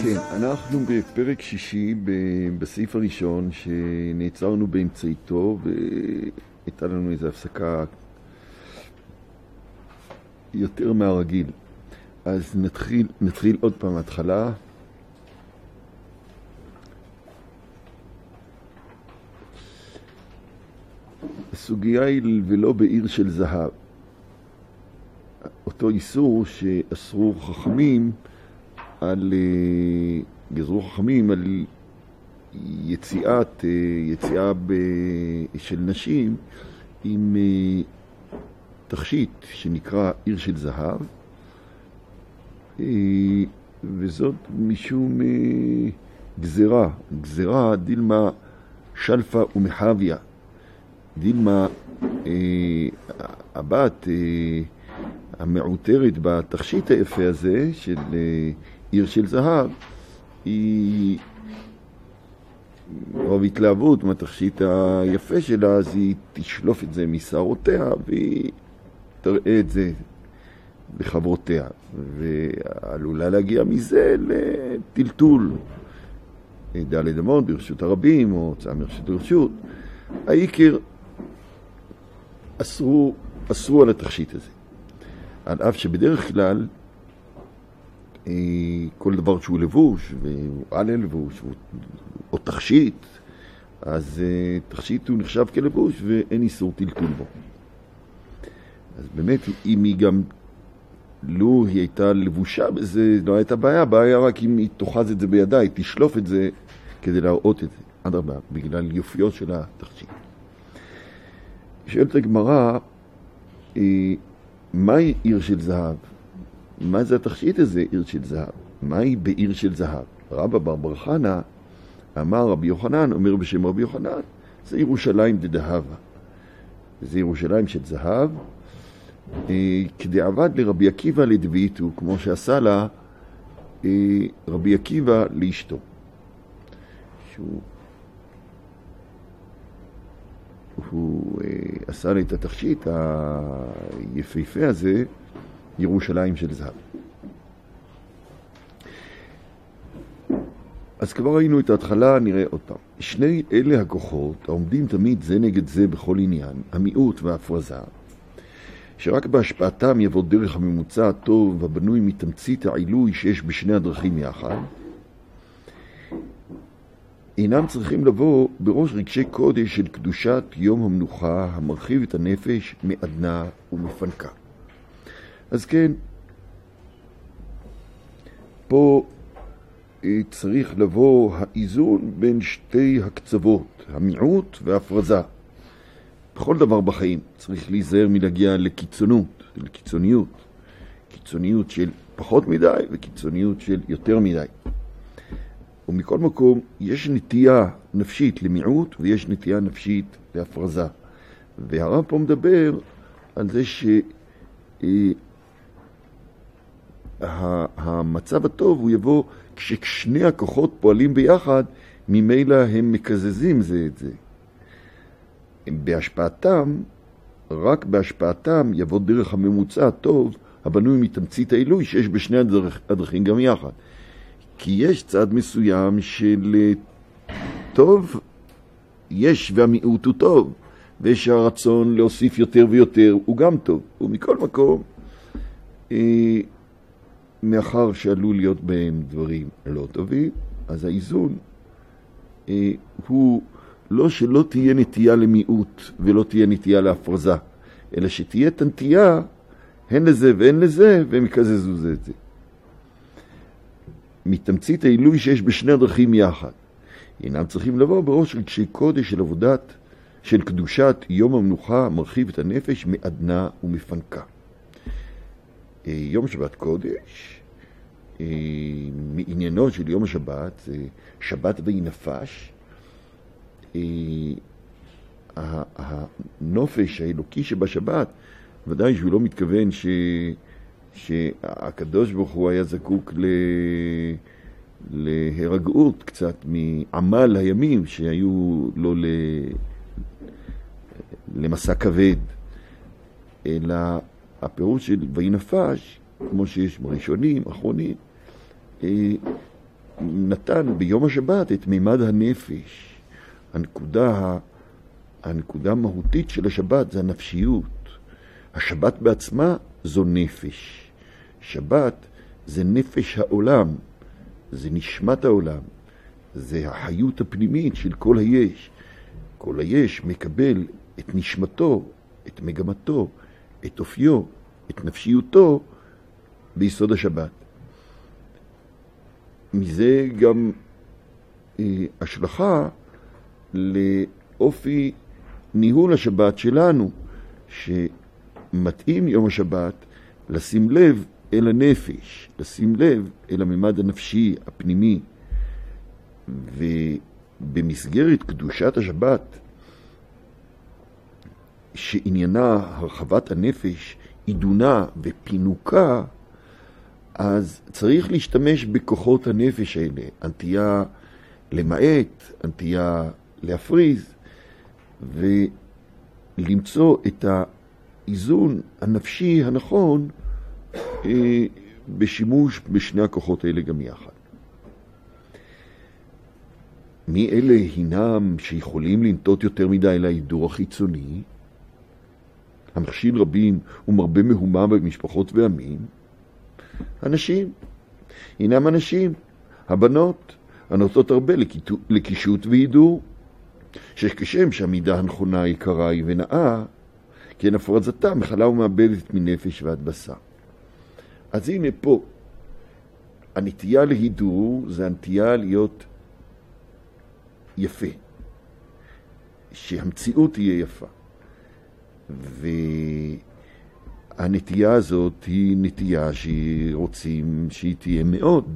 כן, אנחנו בפרק שישי בסעיף הראשון שנעצרנו באמצעיתו והייתה לנו איזו הפסקה יותר מהרגיל. אז נתחיל עוד פעם מההתחלה. הסוגיה היא ולא בעיר של זהב. אותו איסור שאסרו חכמים גזרו חכמים על יציאה של נשים עם תכשיט שנקרא עיר של זהב, וזאת משום גזרה דילמה שלפה ומחביה. דילמה הבת המעוטרת בתכשיט היפה הזה של עיר של זהב, היא רוב התלהבות מהתכשיט היפה שלה, אז היא תשלוף את זה משערותיה והיא תראה את זה בחברותיה, ועלולה להגיע מזה לטלטול דלת אמות ברשות הרבים או הוצאה מרשות לרשות. העיקר אסרו על התכשיט הזה, על אף שבדרך כלל כל דבר שהוא לבוש והוא על לבוש או תכשיט, אז תכשיט הוא נחשב כלבוש ואין איסור טלטול בו. אז באמת אם היא גם לו היא הייתה לבושה בזה לא הייתה בעיה רק אם היא תאחז את זה בידה, היא תשלוף את זה כדי להראות את זה, אדרבה, בגלל יופיות של התכשיט. שואלת הגמרא, מהי עיר של זהב? מה זה התכשיט הזה, עיר של זהב? מהי בעיר של זהב? רבא בר חנא אמר, רבי יוחנן אומר בשם רבי יוחנן, זה ירושלים דדהבה. זה ירושלים של זהב, כדעבד לרבי עקיבא לדביתו, כמו שעשה לה רבי עקיבא לאשתו. הוא עשה לה את התכשיט היפהפה הזה, ירושלים של זהב. אז כבר ראינו את ההתחלה, נראה עוד פעם. שני אלה הכוחות העומדים תמיד זה נגד זה בכל עניין, המיעוט וההפרזה, שרק בהשפעתם יבוא דרך הממוצע הטוב הבנוי מתמצית העילוי שיש בשני הדרכים יחד, אינם צריכים לבוא בראש רגשי קודש של קדושת יום המנוחה המרחיב את הנפש מעדנה ומפנקה. אז כן, פה צריך לבוא האיזון בין שתי הקצוות, המיעוט וההפרזה. בכל דבר בחיים צריך להיזהר מלהגיע לקיצוניות. קיצוניות של פחות מדי וקיצוניות של יותר מדי. ומכל מקום יש נטייה נפשית למיעוט ויש נטייה נפשית להפרזה. והרב פה מדבר על זה המצב הטוב הוא יבוא כששני הכוחות פועלים ביחד, ממילא הם מקזזים זה את זה. רק בהשפעתם יבוא דרך הממוצע הטוב הבנוי מתמצית העילוי שיש בשני הדרכים גם יחד. כי יש צד מסוים של טוב, יש והמיעוט הוא טוב, ויש הרצון להוסיף יותר ויותר הוא גם טוב. ומכל מקום, מאחר שעלול להיות בהם דברים לא טובים, אז האיזון הוא לא שלא תהיה נטייה למיעוט ולא תהיה נטייה להפרזה, אלא שתהיה תנטייה הן לזה והן לזה, והם יקזזו זה את זה. מתמצית העילוי שיש בשני הדרכים יחד. אינם צריכים לבוא בראש רגשי קודש של עבודת, של קדושת יום המנוחה מרחיב את הנפש מעדנה ומפנקה. יום שבת קודש, מעניינו של יום השבת, זה שבת וינפש, הנופש האלוקי שבשבת, ודאי שהוא לא מתכוון שהקדוש ברוך הוא היה זקוק להירגעות קצת מעמל הימים שהיו לו למסע כבד, אלא הפירוש של וינפש, כמו שיש בראשונים, אחרונים, נתן ביום השבת את מימד הנפש. הנקודה המהותית של השבת זה הנפשיות. השבת בעצמה זו נפש. שבת זה נפש העולם, זה נשמת העולם, זה החיות הפנימית של כל היש. כל היש מקבל את נשמתו, את מגמתו, את אופיו, את נפשיותו ביסוד השבת. מזה גם השלכה לאופי ניהול השבת שלנו, שמתאים יום השבת לשים לב אל הנפש, לשים לב אל הממד הנפשי הפנימי. ובמסגרת קדושת השבת, שעניינה הרחבת הנפש, עידונה ופינוקה, אז צריך להשתמש בכוחות הנפש האלה, הנטייה למעט, הנטייה להפריז, ולמצוא את האיזון הנפשי הנכון בשימוש בשני הכוחות האלה גם יחד. מי אלה הינם שיכולים לנטות יותר מדי להידור החיצוני? המכשיל רבים ומרבה מהומה במשפחות ועמים. אנשים, הינם אנשים, הבנות, הנוטות הרבה לקישוט והידור, שכשם שהמידה הנכונה יקרה היא ונאה, כן הפרזתה מחלה ומאבדת מנפש ועד בשר. אז הנה פה, הנטייה להידור זה הנטייה להיות יפה, שהמציאות תהיה יפה. והנטייה הזאת היא נטייה שרוצים שהיא תהיה מאוד.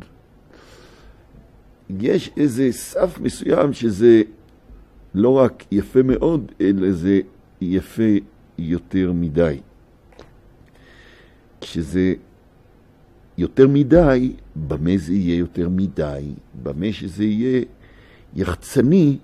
יש איזה סף מסוים שזה לא רק יפה מאוד, אלא זה יפה יותר מדי. כשזה יותר מדי, במה זה יהיה יותר מדי? במה שזה יהיה יחצני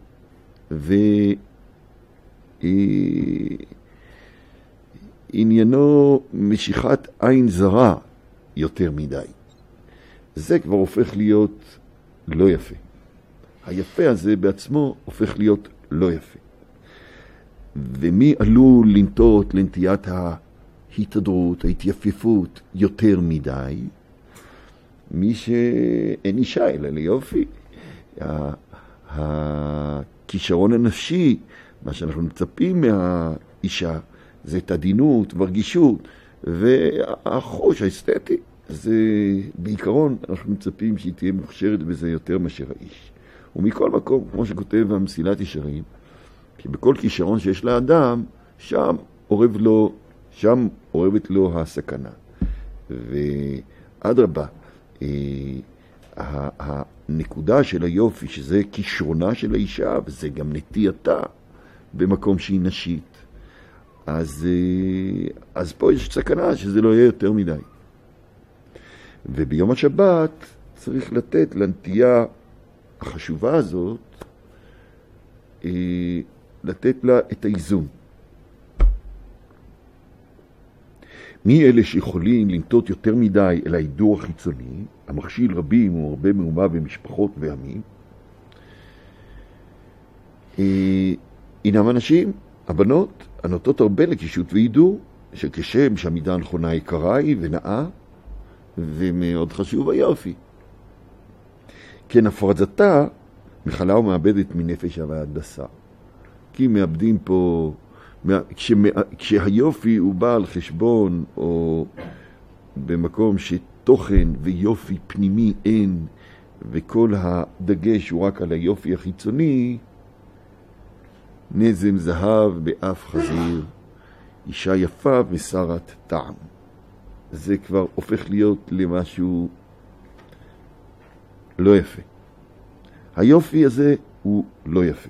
עניינו משיכת עין זרה יותר מדי. זה כבר הופך להיות לא יפה. היפה הזה בעצמו הופך להיות לא יפה. ומי עלול לנטות לנטיית ההתהדרות, ההתייפיפות יותר מדי? מי שאין אישה אלא ליופי. הכישרון הנפשי, מה שאנחנו מצפים מהאישה, זה את עדינות ורגישות, והחוש האסתטי, זה בעיקרון אנחנו מצפים שהיא תהיה מוכשרת בזה יותר מאשר האיש. ומכל מקום, כמו שכותב המסילת ישרים, כי בכל כישרון שיש לאדם, שם אורבת לו הסכנה. ואדרבה, הנקודה של היופי, שזה כישרונה של האישה, וזה גם נטייתה במקום שהיא נשית. אז פה יש סכנה שזה לא יהיה יותר מדי. וביום השבת צריך לתת לנטייה החשובה הזאת, לתת לה את האיזון. מי אלה שיכולים לנטות יותר מדי אל ההידור החיצוני, המכשיל רבים והרבה מהומה במשפחות ועמים? הינם אנשים, הבנות, הנוטות הרבה לקישוט והידור, שכשם שהמידה הנכונה יקרה היא ונאה, ומאוד חשוב היופי. כן הפרזתה מחלה ומאבדת מנפש ועד בשר. כי מאבדים פה, כשהיופי הוא בא על חשבון, או במקום שתוכן ויופי פנימי אין, וכל הדגש הוא רק על היופי החיצוני, נזם זהב באף חזיר, אישה יפה ושרת טעם. זה כבר הופך להיות למשהו לא יפה. היופי הזה הוא לא יפה.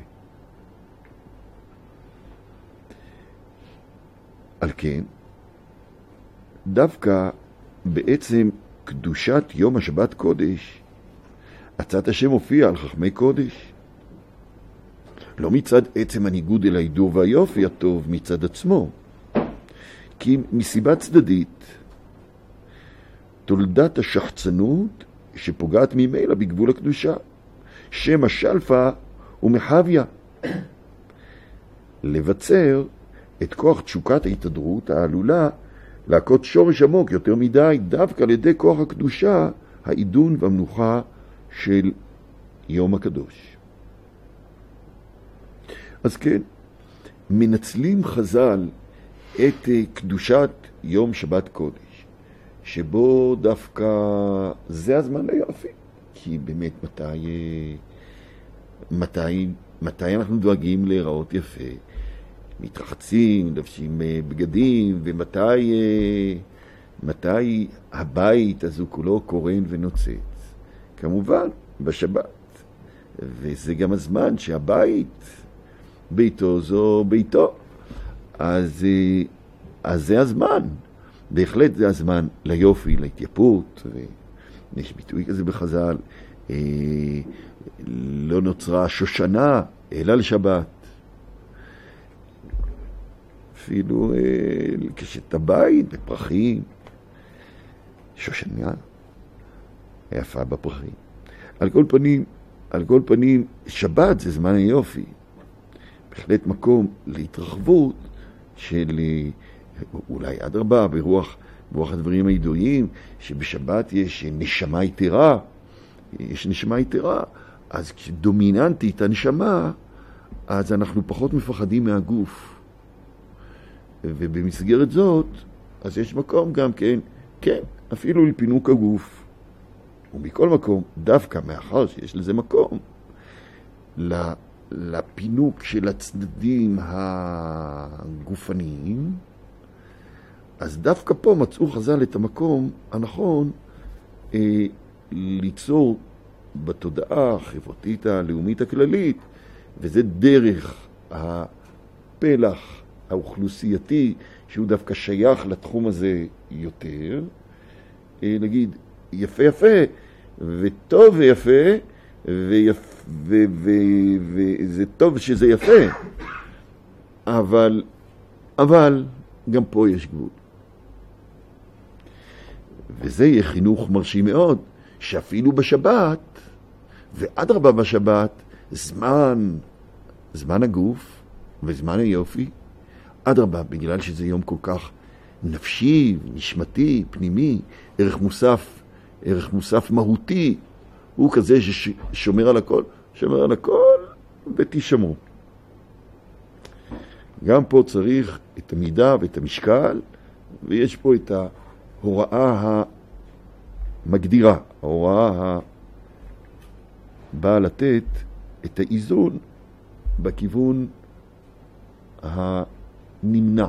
על כן, דווקא בעצם קדושת יום השבת קודש, עצת השם הופיע על חכמי קודש. לא מצד עצם הניגוד אל ההידור והיופי הטוב מצד עצמו, כי מסיבה צדדית, תולדת השחצנות שפוגעת ממילא בגבול הקדושה. שם השלפה ומחביה. לבצר את כוח תשוקת ההתהדרות העלולה להכות שורש עמוק יותר מדי דווקא על ידי כוח הקדושה, העידון והמנוחה של יום הקדוש. אז כן, מנצלים חז"ל את קדושת יום שבת קודש, שבו דווקא זה הזמן ליופי. כי באמת מתי אנחנו דואגים להיראות יפה? מתרחצים, לבשים בגדים, מתי הבית הזו כולו קורן ונוצץ? כמובן, בשבת. וזה גם הזמן ביתו זו ביתו. אז זה הזמן. בהחלט זה הזמן ליופי, להתייפות. יש ביטוי כזה בחז"ל, לא נוצרה שושנה אלא לשבת. אפילו לקשת הבית בפרחים, שושנה יפה בפרחים. על כל פנים, שבת זה זמן היופי. בהחלט מקום להתרחבות של אולי אדרבה ברוח הדברים הידועים, שבשבת יש נשמה יתרה. יש נשמה יתרה, אז כשדומיננטית הנשמה, אז אנחנו פחות מפחדים מהגוף. ובמסגרת זאת, אז יש מקום גם כן, אפילו לפינוק הגוף. ומכל מקום, דווקא מאחר שיש לזה מקום, לפינוק של הצדדים הגופניים, אז דווקא פה מצאו חז"ל את המקום הנכון ליצור בתודעה החברתית הלאומית הכללית, וזה דרך הפלח האוכלוסייתי שהוא דווקא שייך לתחום הזה יותר, נגיד יפה וטוב ויפה, וזה טוב שזה יפה, אבל גם פה יש גבול. וזה יהיה חינוך מרשים מאוד, שאפילו בשבת, ואדרבה בשבת, זמן הגוף וזמן היופי, אדרבה, בגלל שזה יום כל כך נפשי, נשמתי, פנימי, ערך מוסף מהותי, הוא כזה ששומר על הכל, ותשמרו. גם פה צריך את המידה ואת המשקל, ויש פה את ההוראה המגדירה, ההוראה הבאה לתת את האיזון בכיוון הנמנע.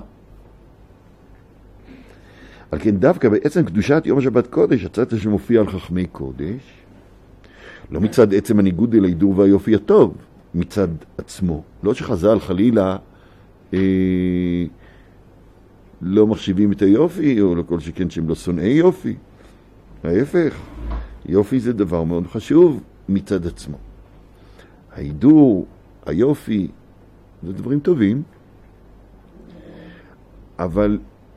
על כן דווקא בעצם קדושת יום השבת קודש, הצעת שמופיע על חכמי קודש, לא מצד עצם הניגוד אל ההידור והיופי הטוב, מצד עצמו. לא שחז"ל חלילה לא מחשיבים את היופי, או לכל שכן שהם לא שונאי יופי. ההפך, יופי זה דבר מאוד חשוב מצד עצמו. ההידור, היופי, זה דברים טובים, אבל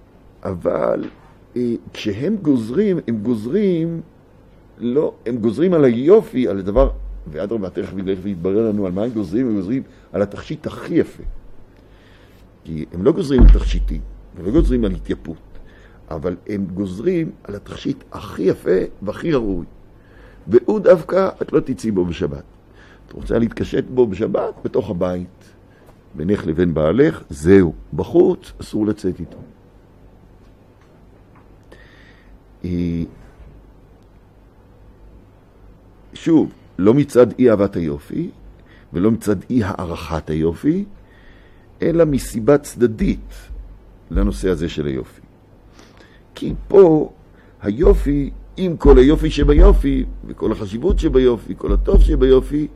כשהם גוזרים, הם גוזרים על היופי, על הדבר, ואדרבה תכף יתברר לנו על מה הם גוזרים על התכשיט הכי יפה. כי הם לא גוזרים על תכשיטים, הם לא גוזרים על התייפות, אבל הם גוזרים על התכשיט הכי יפה והכי ראוי. והוא דווקא, את לא תצאי בו בשבת. את רוצה להתקשט בו בשבת? בתוך הבית. בינך לבין בעלך, זהו. בחוץ, אסור לצאת איתו. שוב, לא מצד אי אהבת היופי, ולא מצד אי הערכת היופי, אלא מסיבה צדדית לנושא הזה של היופי. כי פה היופי, עם כל היופי שביופי, וכל החשיבות שביופי, כל הטוב שביופי,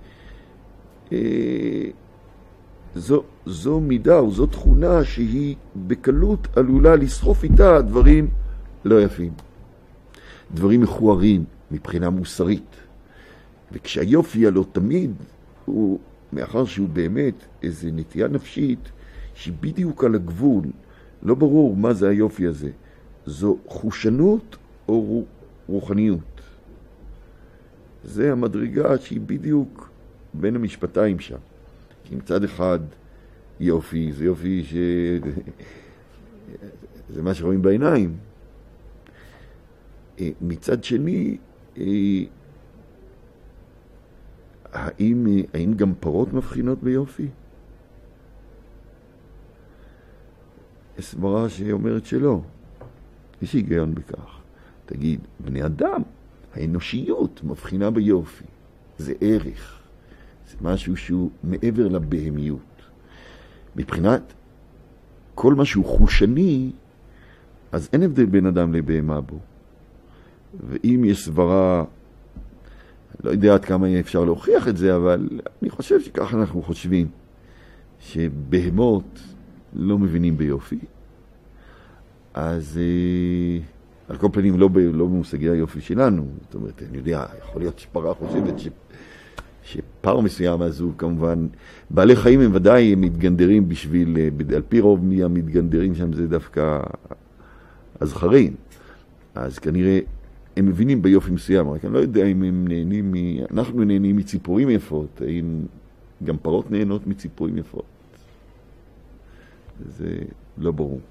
זו מידה או זו תכונה שהיא בקלות עלולה לסחוף איתה דברים לא יפים. דברים מכוערים מבחינה מוסרית. וכשהיופי הלא תמיד הוא, מאחר שהוא באמת איזו נטייה נפשית שהיא בדיוק על הגבול, לא ברור מה זה היופי הזה. זו חושנות או רוחניות. זה המדרגה שהיא בדיוק בין המשפטיים שם. כי מצד אחד יופי, זה יופי זה מה שרואים בעיניים. מצד שני, האם גם פרות מבחינות ביופי? יש סברה שאומרת שלא. יש היגיון בכך. תגיד, בני אדם, האנושיות מבחינה ביופי. זה ערך. זה משהו שהוא מעבר לבהמיות. מבחינת כל מה שהוא חושני, אז אין הבדל בין אדם לבהמה בו. ואם יש סברה, לא יודע עד כמה אפשר להוכיח את זה, אבל אני חושב שככה אנחנו חושבים, שבהמות לא מבינים ביופי. אז על כל פנים לא במושגי היופי שלנו. זאת אומרת, אני יודע, יכול להיות שפרה חושבת שפר מסוים, אז הוא כמובן, בעלי חיים הם ודאי מתגנדרים בשביל, על פי רוב מי המתגנדרים שם זה דווקא הזכרים. אז כנראה הם מבינים ביופי מסוים, רק אני לא יודע אם הם נהנים, אנחנו נהנים מציפורים יפות, האם גם פרות נהנות מציפורים יפות. זה לא ברור.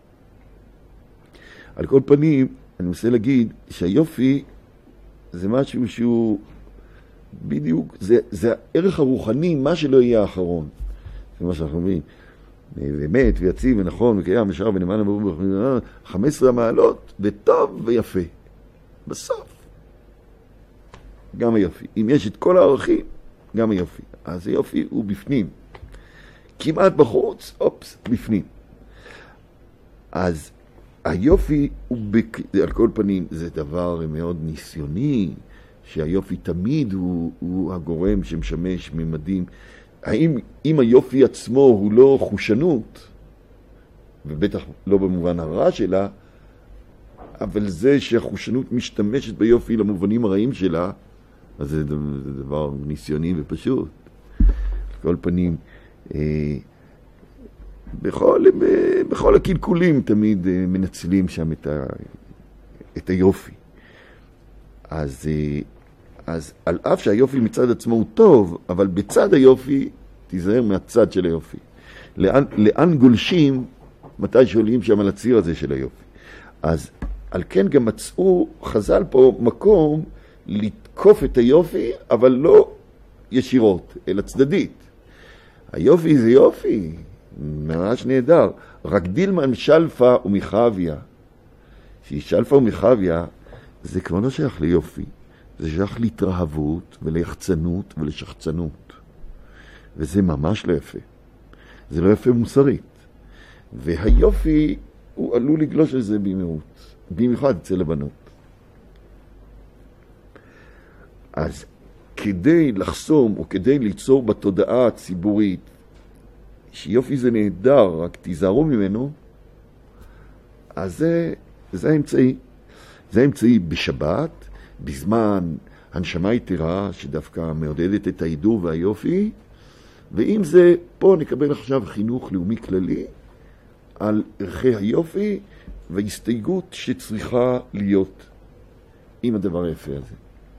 על כל פנים, אני מנסה להגיד שהיופי זה משהו שהוא בדיוק, זה הערך הרוחני, מה שלא יהיה האחרון. זה מה שאנחנו אומרים. באמת ויציב ונכון וקיים ושאר ונאמן וברור 15 המעלות וטוב ויפה. בסוף. גם היופי. אם יש את כל הערכים, גם היופי. אז היופי הוא בפנים. כמעט בחוץ, אופס, בפנים. אז היופי הוא, על כל פנים, זה דבר מאוד ניסיוני, שהיופי תמיד הוא הגורם שמשמש ממדים. אם היופי עצמו הוא לא חושנות, ובטח לא במובן הרע שלה, אבל זה שהחושנות משתמשת ביופי למובנים הרעים שלה, אז זה דבר ניסיוני ופשוט. על כל פנים, בכל הקלקולים תמיד מנצלים שם את היופי. אז על אף שהיופי מצד עצמו הוא טוב, אבל בצד היופי, תיזהר מהצד של היופי. לאן גולשים מתי שעולים שם על הציר הזה של היופי. אז על כן גם מצאו חז"ל פה מקום לתקוף את היופי, אבל לא ישירות, אלא צדדית. היופי זה יופי, ממש נהדר. רק דילמן שלפה ומחביה. שלפה ומחביה זה כבר לא שייך ליופי. זה שייך להתרהבות וליחצנות ולשחצנות. וזה ממש לא יפה. זה לא יפה מוסרית. והיופי הוא עלול לגלוש על זה במהות. במיוחד אצל הבנות. אז כדי לחסום או כדי ליצור בתודעה הציבורית שיופי זה נהדר, רק תיזהרו ממנו, אז זה האמצעי. זה האמצעי בשבת, בזמן הנשמה יתרה שדווקא מעודדת את ההידור והיופי, ואם זה, פה נקבל עכשיו חינוך לאומי כללי על ערכי היופי וההסתייגות שצריכה להיות עם הדבר היפה הזה.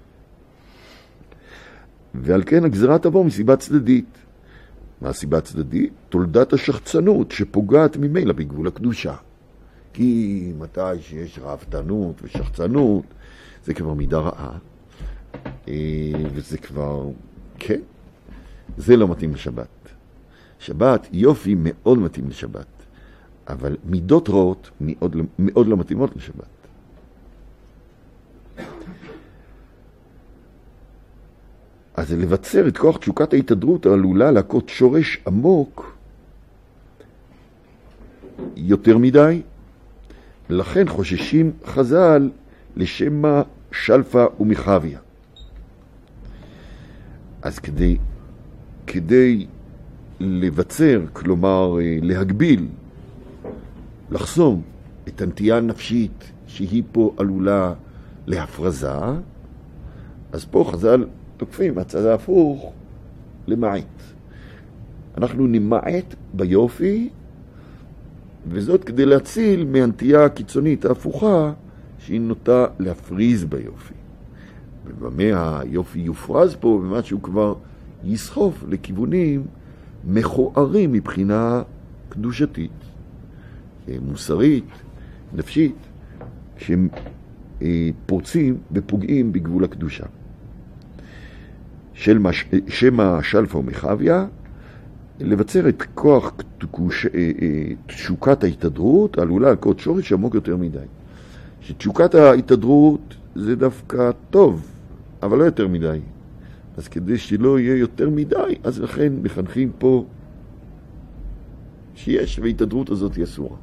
ועל כן הגזרה תבוא מסיבה צדדית. מה הסיבה הצדדית? תולדת השחצנות שפוגעת ממילא בגבול הקדושה. כי מתי שיש רעבתנות ושחצנות, זה כבר מידה רעה. וזה כבר, כן, זה לא מתאים לשבת. שבת, יופי מאוד מתאים לשבת. אבל מידות רעות מאוד, מאוד לא מתאימות לשבת. אז לבצר את כוח תשוקת ההתהדרות העלולה להכות שורש עמוק יותר מדי. לכן חוששים חז"ל לשמה שלפה ומחביה. אז כדי לבצר, כלומר להגביל, לחסום את הנטייה הנפשית שהיא פה עלולה להפרזה, אז פה חז"ל תוקפים הצד ההפוך למעט. אנחנו נמעט ביופי, וזאת כדי להציל מהנטייה הקיצונית ההפוכה שהיא נוטה להפריז ביופי. ובמה היופי יופרז פה, ומה שהוא כבר יסחוף לכיוונים מכוערים מבחינה קדושתית, מוסרית, נפשית, שהם פורצים ופוגעים בגבול הקדושה. שמה שלפה ומחביה, לבצר את כוח תשוקת ההתהדרות, עלולה לקרות שורש עמוק יותר מדי. שתשוקת ההתהדרות זה דווקא טוב, אבל לא יותר מדי. אז כדי שלא יהיה יותר מדי, אז לכן מחנכים פה שיש, וההתהדרות הזאת היא אסורה.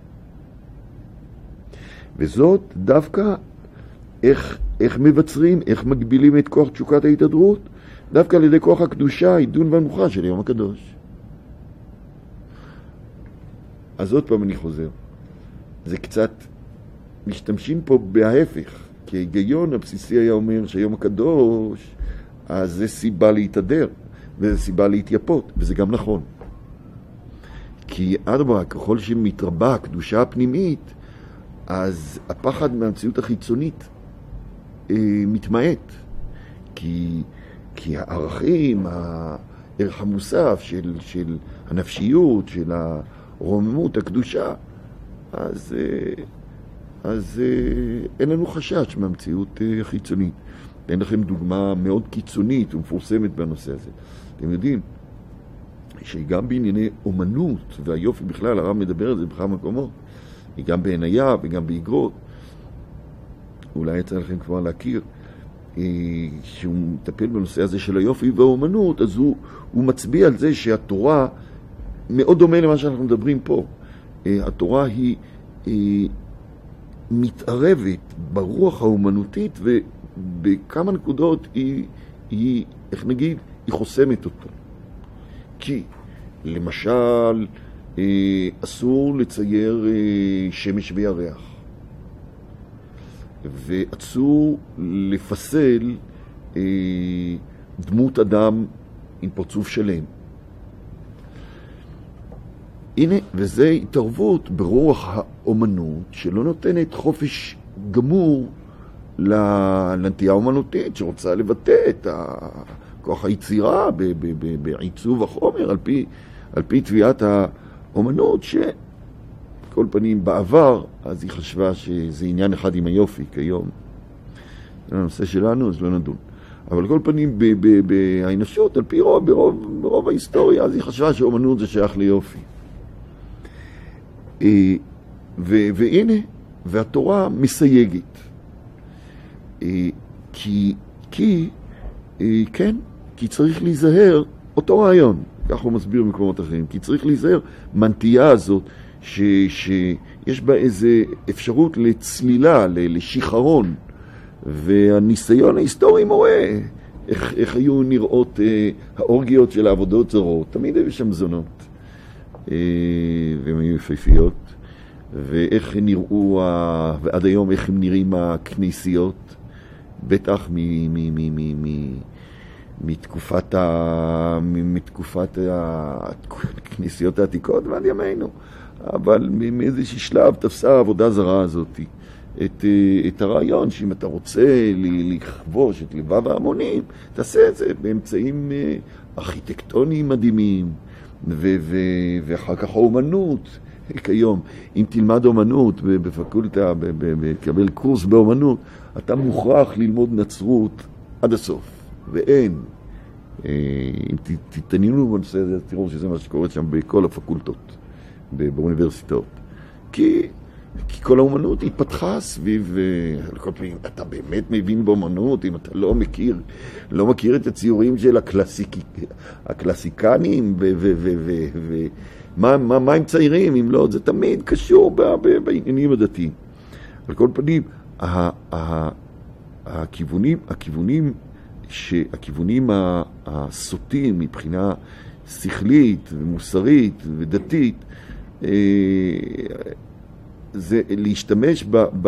וזאת דווקא איך מבצרים, איך מגבילים את כוח תשוקת ההתהדרות, דווקא על ידי כוח הקדושה, העידון והמנוחה של יום הקדוש. אז עוד פעם אני חוזר. זה קצת, משתמשים פה בהפך, כי ההיגיון הבסיסי היה אומר שיום הקדוש, אז זה סיבה להתהדר, וזה סיבה להתייפות, וזה גם נכון. כי אדרבה, ככל שמתרבה הקדושה הפנימית, אז הפחד מהמציאות החיצונית מתמעט. כי הערכים, הערך המוסף של הנפשיות, של הרוממות, הקדושה, אז אין לנו חשש מהמציאות החיצונית. אתן לכם דוגמה מאוד קיצונית ומפורסמת בנושא הזה. אתם יודעים שגם בענייני אומנות, והיופי בכלל, הרב מדבר על זה בכמה מקומות, גם בעינייה וגם באגרות, אולי יצא לכם כבר להכיר, שהוא מטפל בנושא הזה של היופי והאומנות, אז הוא מצביע על זה שהתורה מאוד דומה למה שאנחנו מדברים פה. התורה היא מתערבת ברוח האומנותית, ובכמה נקודות היא איך נגיד, היא חוסמת אותו. כי למשל אסור לצייר שמש וירח, ואסור לפסל דמות אדם עם פרצוף שלם. הנה, וזה התערבות ברוח האומנות שלא נותנת חופש גמור לנטייה האומנותית שרוצה לבטא את כוח היצירה בעיצוב החומר על פי תביעת האומנות, שכל פנים בעבר אז היא חשבה שזה עניין אחד עם היופי. כיום הנושא שלנו אז לא נדון, אבל כל פנים באנושות על פי ברוב ההיסטוריה אז היא חשבה שאומנות זה שייך ליופי. והנה, והתורה מסייגת. כי צריך להיזהר, אותו רעיון, כך הוא מסביר במקומות אחרים, כי צריך להיזהר מהנטייה הזאת שיש בה איזה אפשרות לצלילה, לשחרון, והניסיון ההיסטורי מורה איך היו נראות האורגיות של העבודות זרות. תמיד היו שם זונות, והן היו יפהפיות, ואיך נראו, ועד היום איך הם נראים הכנסיות, בטח מתקופת הכנסיות העתיקות ועד ימינו. אבל מאיזשהו שלב תפסה העבודה זרה הזאת את הרעיון שאם אתה רוצה לכבוש את לבב ההמונים, תעשה את זה באמצעים ארכיטקטוניים מדהימים, ואחר כך האומנות. כיום, אם תלמד אומנות בפקולטה, בקבל קורס באומנות, אתה מוכרח ללמוד נצרות עד הסוף. ואין, אם תתעניינו בנושא הזה, תראו שזה מה שקורה שם בכל הפקולטות, באוניברסיטאות. כי כל האומנות התפתחה סביב, כל פעמים, אתה באמת מבין באומנות, אם אתה לא מכיר את הציורים של הקלאסיקנים, מה הם ציירים, אם לא, זה תמיד קשור בעניינים הדתיים. על כל פנים, הכיוונים הסוטים מבחינה שכלית ומוסרית ודתית, זה להשתמש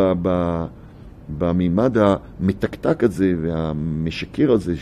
במימד המתקתק הזה והמשקר הזה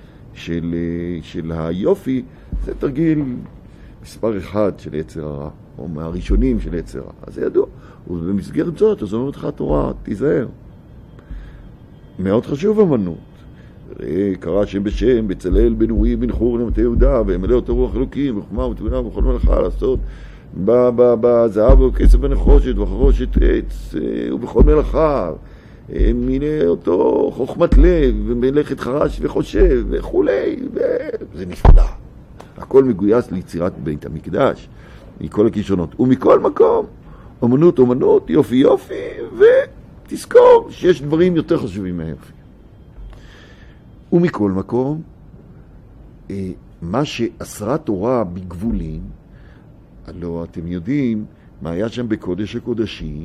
של היופי, זה תרגיל מספר אחד של יצר הרע, או מהראשונים של יצר הרע. אז זה ידוע. ובמסגרת זאת, אז אומרת לך התורה, תיזהר. מאוד חשוב אמנות. קרא שם בשם, בצלאל, בן אורי, בן חור, למטה יהודה, וימלא אותו רוח אלוקים, וחוכמה ותבונה וכל מלאכה לעשות, בזהב וכסף ונחושת, וחרושת עץ, ובכל מלאכה, מילא אותו חוכמת לב, ומלאכת חרש וחושב, וכולי, וזה נפלא. הכל מגויס ליצירת בית המקדש, מכל הכישרונות, ומכל מקום, אומנות, אומנות, יופי, יופי, ותזכור שיש דברים יותר חשובים מהיופי. ומכל מקום, מה שאסרה תורה בגבולים, הלוא אתם יודעים מה היה שם בקודש הקודשים,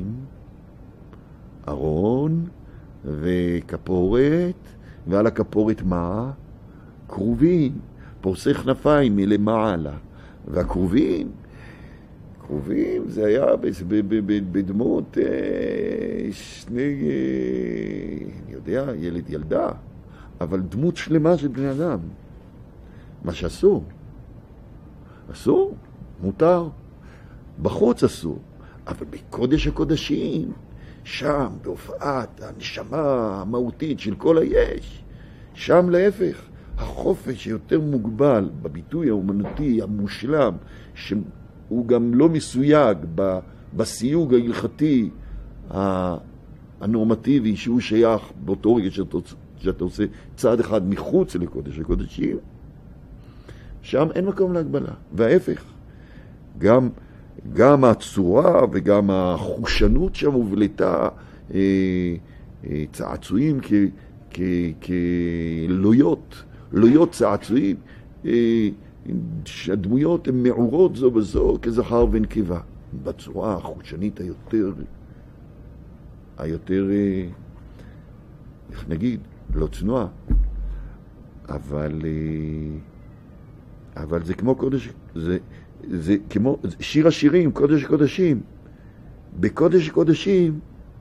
ארון וכפורת, ועל הכפורת מה? קרובים, פורסי כנפיים מלמעלה, והקרובים, זה היה בדמות שני, אני יודע, ילד ילדה, אבל דמות שלמה של בני אדם. מה שאסור, אסור, מותר, בחוץ אסור, אבל בקודש הקודשים, שם בהופעת הנשמה המהותית של כל היש, שם להפך, החופש היותר מוגבל בביטוי האומנותי המושלם, שהוא גם לא מסויג בסיוג ההלכתי הנורמטיבי שהוא שייך באותו רגע שאתה עושה צעד אחד מחוץ לקודש הקודשים, שם אין מקום להגבלה. וההפך, גם הצורה וגם החושנות שם הובלטה צעצועים כלויות צעצועים, שהדמויות הן מעורות זו בזו כזכר ונקבה, בצורה החושנית היותר איך נגיד, לא צנועה, אבל זה כמו קודש, זה כמו שיר השירים, קודש הקודשים. בקודש הקודשים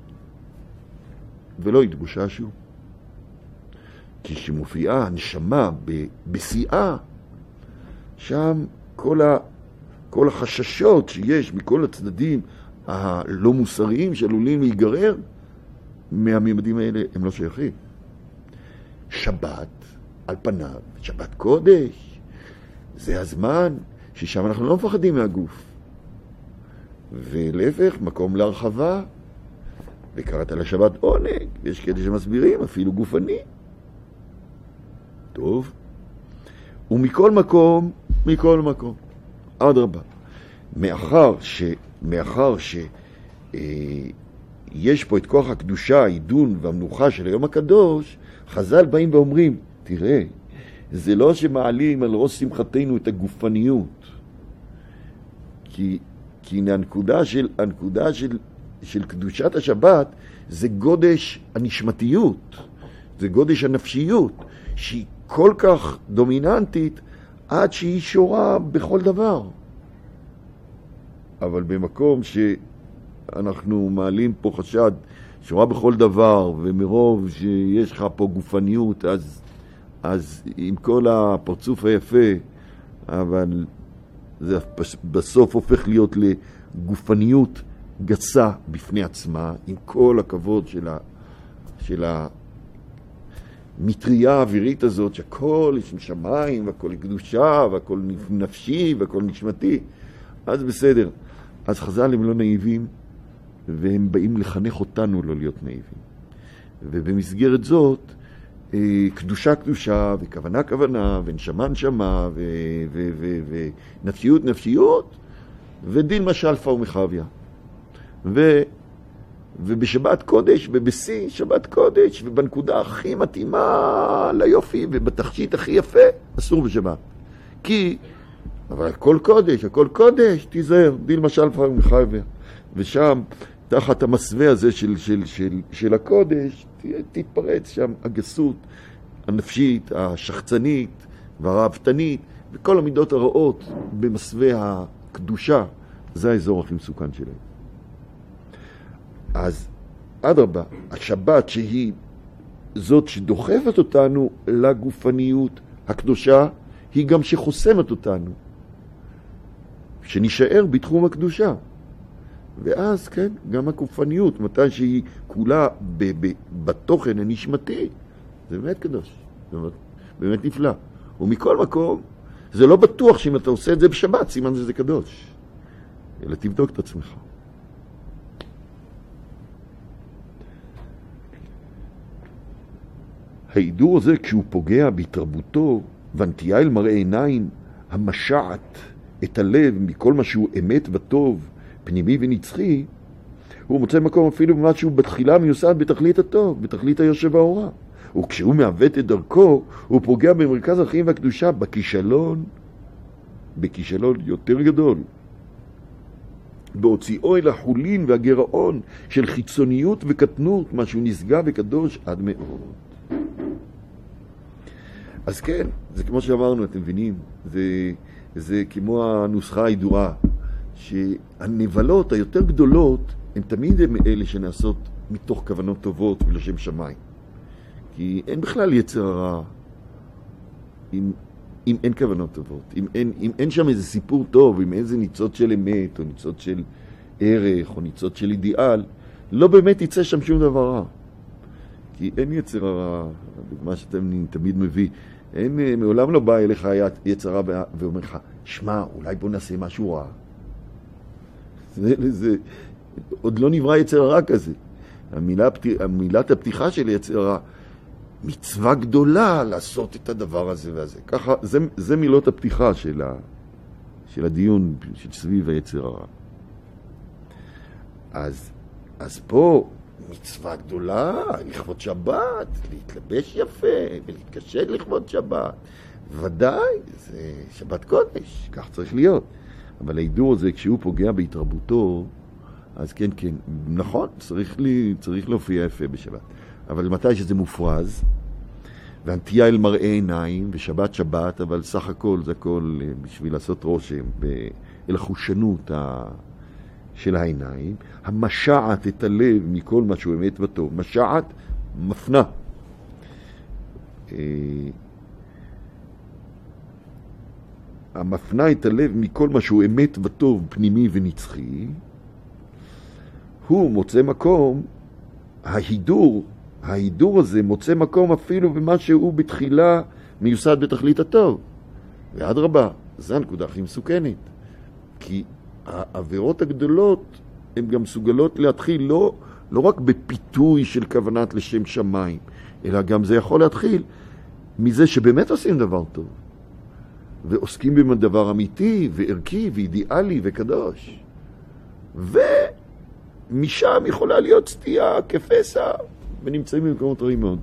ולא יתבוששו, כי שמופיעה הנשמה בשיאה, שם כל החששות שיש מכל הצדדים הלא מוסריים שעלולים להיגרר מהממדים האלה, הם לא שייכים. שבת על פניו, שבת קודש, זה הזמן ששם אנחנו לא מפחדים מהגוף, ולהפך, מקום להרחבה. וקראת לשבת עונג, ויש כאלה שמסבירים אפילו גופני. טוב, ומכל מקום, אדרבה, מאחר יש פה את כוח הקדושה, העידון והמנוחה של היום הקדוש, חז"ל באים ואומרים, תראה, זה לא שמעלים על ראש שמחתנו את הגופניות, כי הנקודה של קדושת השבת זה גודש הנשמתיות, זה גודש הנפשיות, שהיא כל כך דומיננטית עד שהיא שורה בכל דבר. אבל במקום שאנחנו מעלים פה חשד, שורה בכל דבר, ומרוב שיש לך פה גופניות, אז עם כל הפרצוף היפה, אבל זה בסוף הופך להיות לגופניות גסה בפני עצמה, עם כל הכבוד של המטריה האווירית הזאת, שהכל יש שמיים, והכל קדושה, והכל נפשי, והכל נשמתי. אז בסדר. אז חז"ל הם לא נאיבים, והם באים לחנך אותנו לא להיות נאיבים. ובמסגרת זאת, קדושה, וכוונה, ונשמה, ונפשיות, ודין משל פאו מחביה. ובשבת קודש, ובשיא שבת קודש, ובנקודה הכי מתאימה ליופי, ובתכשיט הכי יפה, אסור בשבת. אבל הכל קודש, תיזהר, דין משל פאו מחביה. ושם, תחת המסווה הזה של הקודש, תתפרץ שם הגסות הנפשית, השחצנית והרעבתנית, וכל המידות הרעות במסווה הקדושה, זה האזור הכי מסוכן שלהם. אז אדרבה, השבת שהיא זאת שדוחפת אותנו לגופניות הקדושה, היא גם שחוסמת אותנו, שנשאר בתחום הקדושה. ואז כן, גם הגופניות, מתי שהיא כולה בתוכן הנשמתי, זה באמת קדוש, זה באמת נפלא. ומכל מקום, זה לא בטוח שאם אתה עושה את זה בשבת, סימן שזה קדוש. אלא תבדוק את עצמך. ההידור הזה, כשהוא פוגע בהתרבותו, והנטייה אל מראה עיניים, המשעת את הלב מכל מה שהוא אמת וטוב, פנימי ונצחי, הוא מוצא מקום אפילו במה שהוא בתחילה מיוסד בתכלית הטוב, בתכלית היושב ההורא. וכשהוא מעוות את דרכו, הוא פוגע במרכז החיים והקדושה, בכישלון יותר גדול. בהוציאו אל החולין והגירעון של חיצוניות וקטנות, משהו נשגב וקדוש עד מאוד. אז כן, זה כמו שאמרנו, אתם מבינים, זה כמו הנוסחה הידועה, שהנבלות היותר גדולות, הן תמיד הם אלה שנעשות מתוך כוונות טובות ולשם שמיים. כי אין בכלל יצר הרע, אם אין כוונות טובות, אם אין שם איזה סיפור טוב, אם איזה ניצוץ של אמת, או ניצוץ של ערך, או ניצוץ של אידיאל, לא באמת יצא שם שום דבר רע. כי אין יצר הרע, הדוגמה שאתם תמיד מביא, מעולם לא בא אליך יצר רע ואומר לך, שמע, אולי בוא נעשה משהו רע. זה עוד לא נברא יצר הרע כזה. מילת הפתיחה של יצר הרע, מצווה גדולה לעשות את הדבר הזה והזה. ככה, זה מילות הפתיחה של הדיון של סביב היצר הרע. אז פה מצווה גדולה, לכבוד שבת, להתלבש יפה ולהתקשט לכבוד שבת. ודאי, זה שבת קודש, כך צריך להיות. אבל ההידור הזה, כשהוא פוגע בהתרבותו, אז כן, נכון, צריך להופיע יפה בשבת. אבל מתי שזה מופרז, והנטייה אל מראה עיניים, ושבת שבת, אבל סך הכל, זה הכל בשביל לעשות רושם, אל החושנות של העיניים, המשעת את הלב מכל מה שהוא אמת וטוב. משעת, מפנה. המפנה את הלב מכל מה שהוא אמת וטוב, פנימי ונצחי, הוא מוצא מקום, ההידור הזה מוצא מקום אפילו במה שהוא בתחילה מיוסד בתכלית הטוב. ועד רבה, זו הנקודה הכי מסוכנת. כי העבירות הגדולות הן גם מסוגלות להתחיל לא רק בפיתוי של כוונת לשם שמיים, אלא גם זה יכול להתחיל מזה שבאמת עושים דבר טוב. ועוסקים בדבר אמיתי וערכי ואידיאלי וקדוש. ומשם יכולה להיות סטייה כפסע, ונמצאים במקומות רעים מאוד.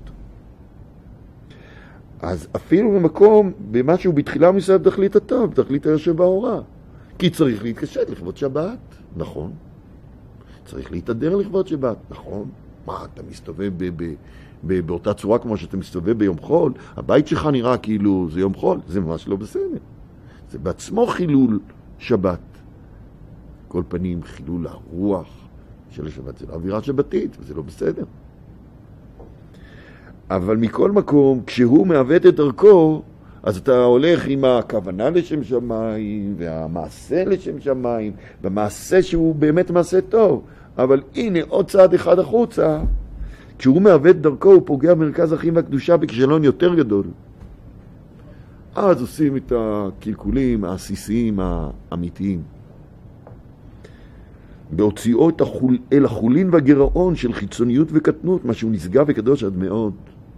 אז אפילו במקום, במשהו בתחילה מיוסד בתכלית הטוב, בתכלית היושב ההורא. כי צריך להתקשט לכבוד שבת, נכון. צריך להתהדר לכבוד שבת, נכון. מה, אתה מסתובב באותה צורה כמו שאתה מסתובב ביום חול, הבית שלך נראה כאילו זה יום חול, זה ממש לא בסדר. זה בעצמו חילול שבת. כל פנים חילול הרוח של השבת, זה לא אווירה שבתית, וזה לא בסדר. אבל מכל מקום, כשהוא מעוות את דרכו, אז אתה הולך עם הכוונה לשם שמיים, והמעשה לשם שמיים, והמעשה שהוא באמת מעשה טוב. אבל הנה עוד צעד אחד החוצה, כשהוא מעוות דרכו הוא פוגע במרכז החיים והקדושה בכישלון יותר גדול. אז עושים את הקלקולים העסיסיים האמיתיים. בהוציאו אל החולין והגירעון של חיצוניות וקטנות, משהו נשגב וקדוש עד מאוד.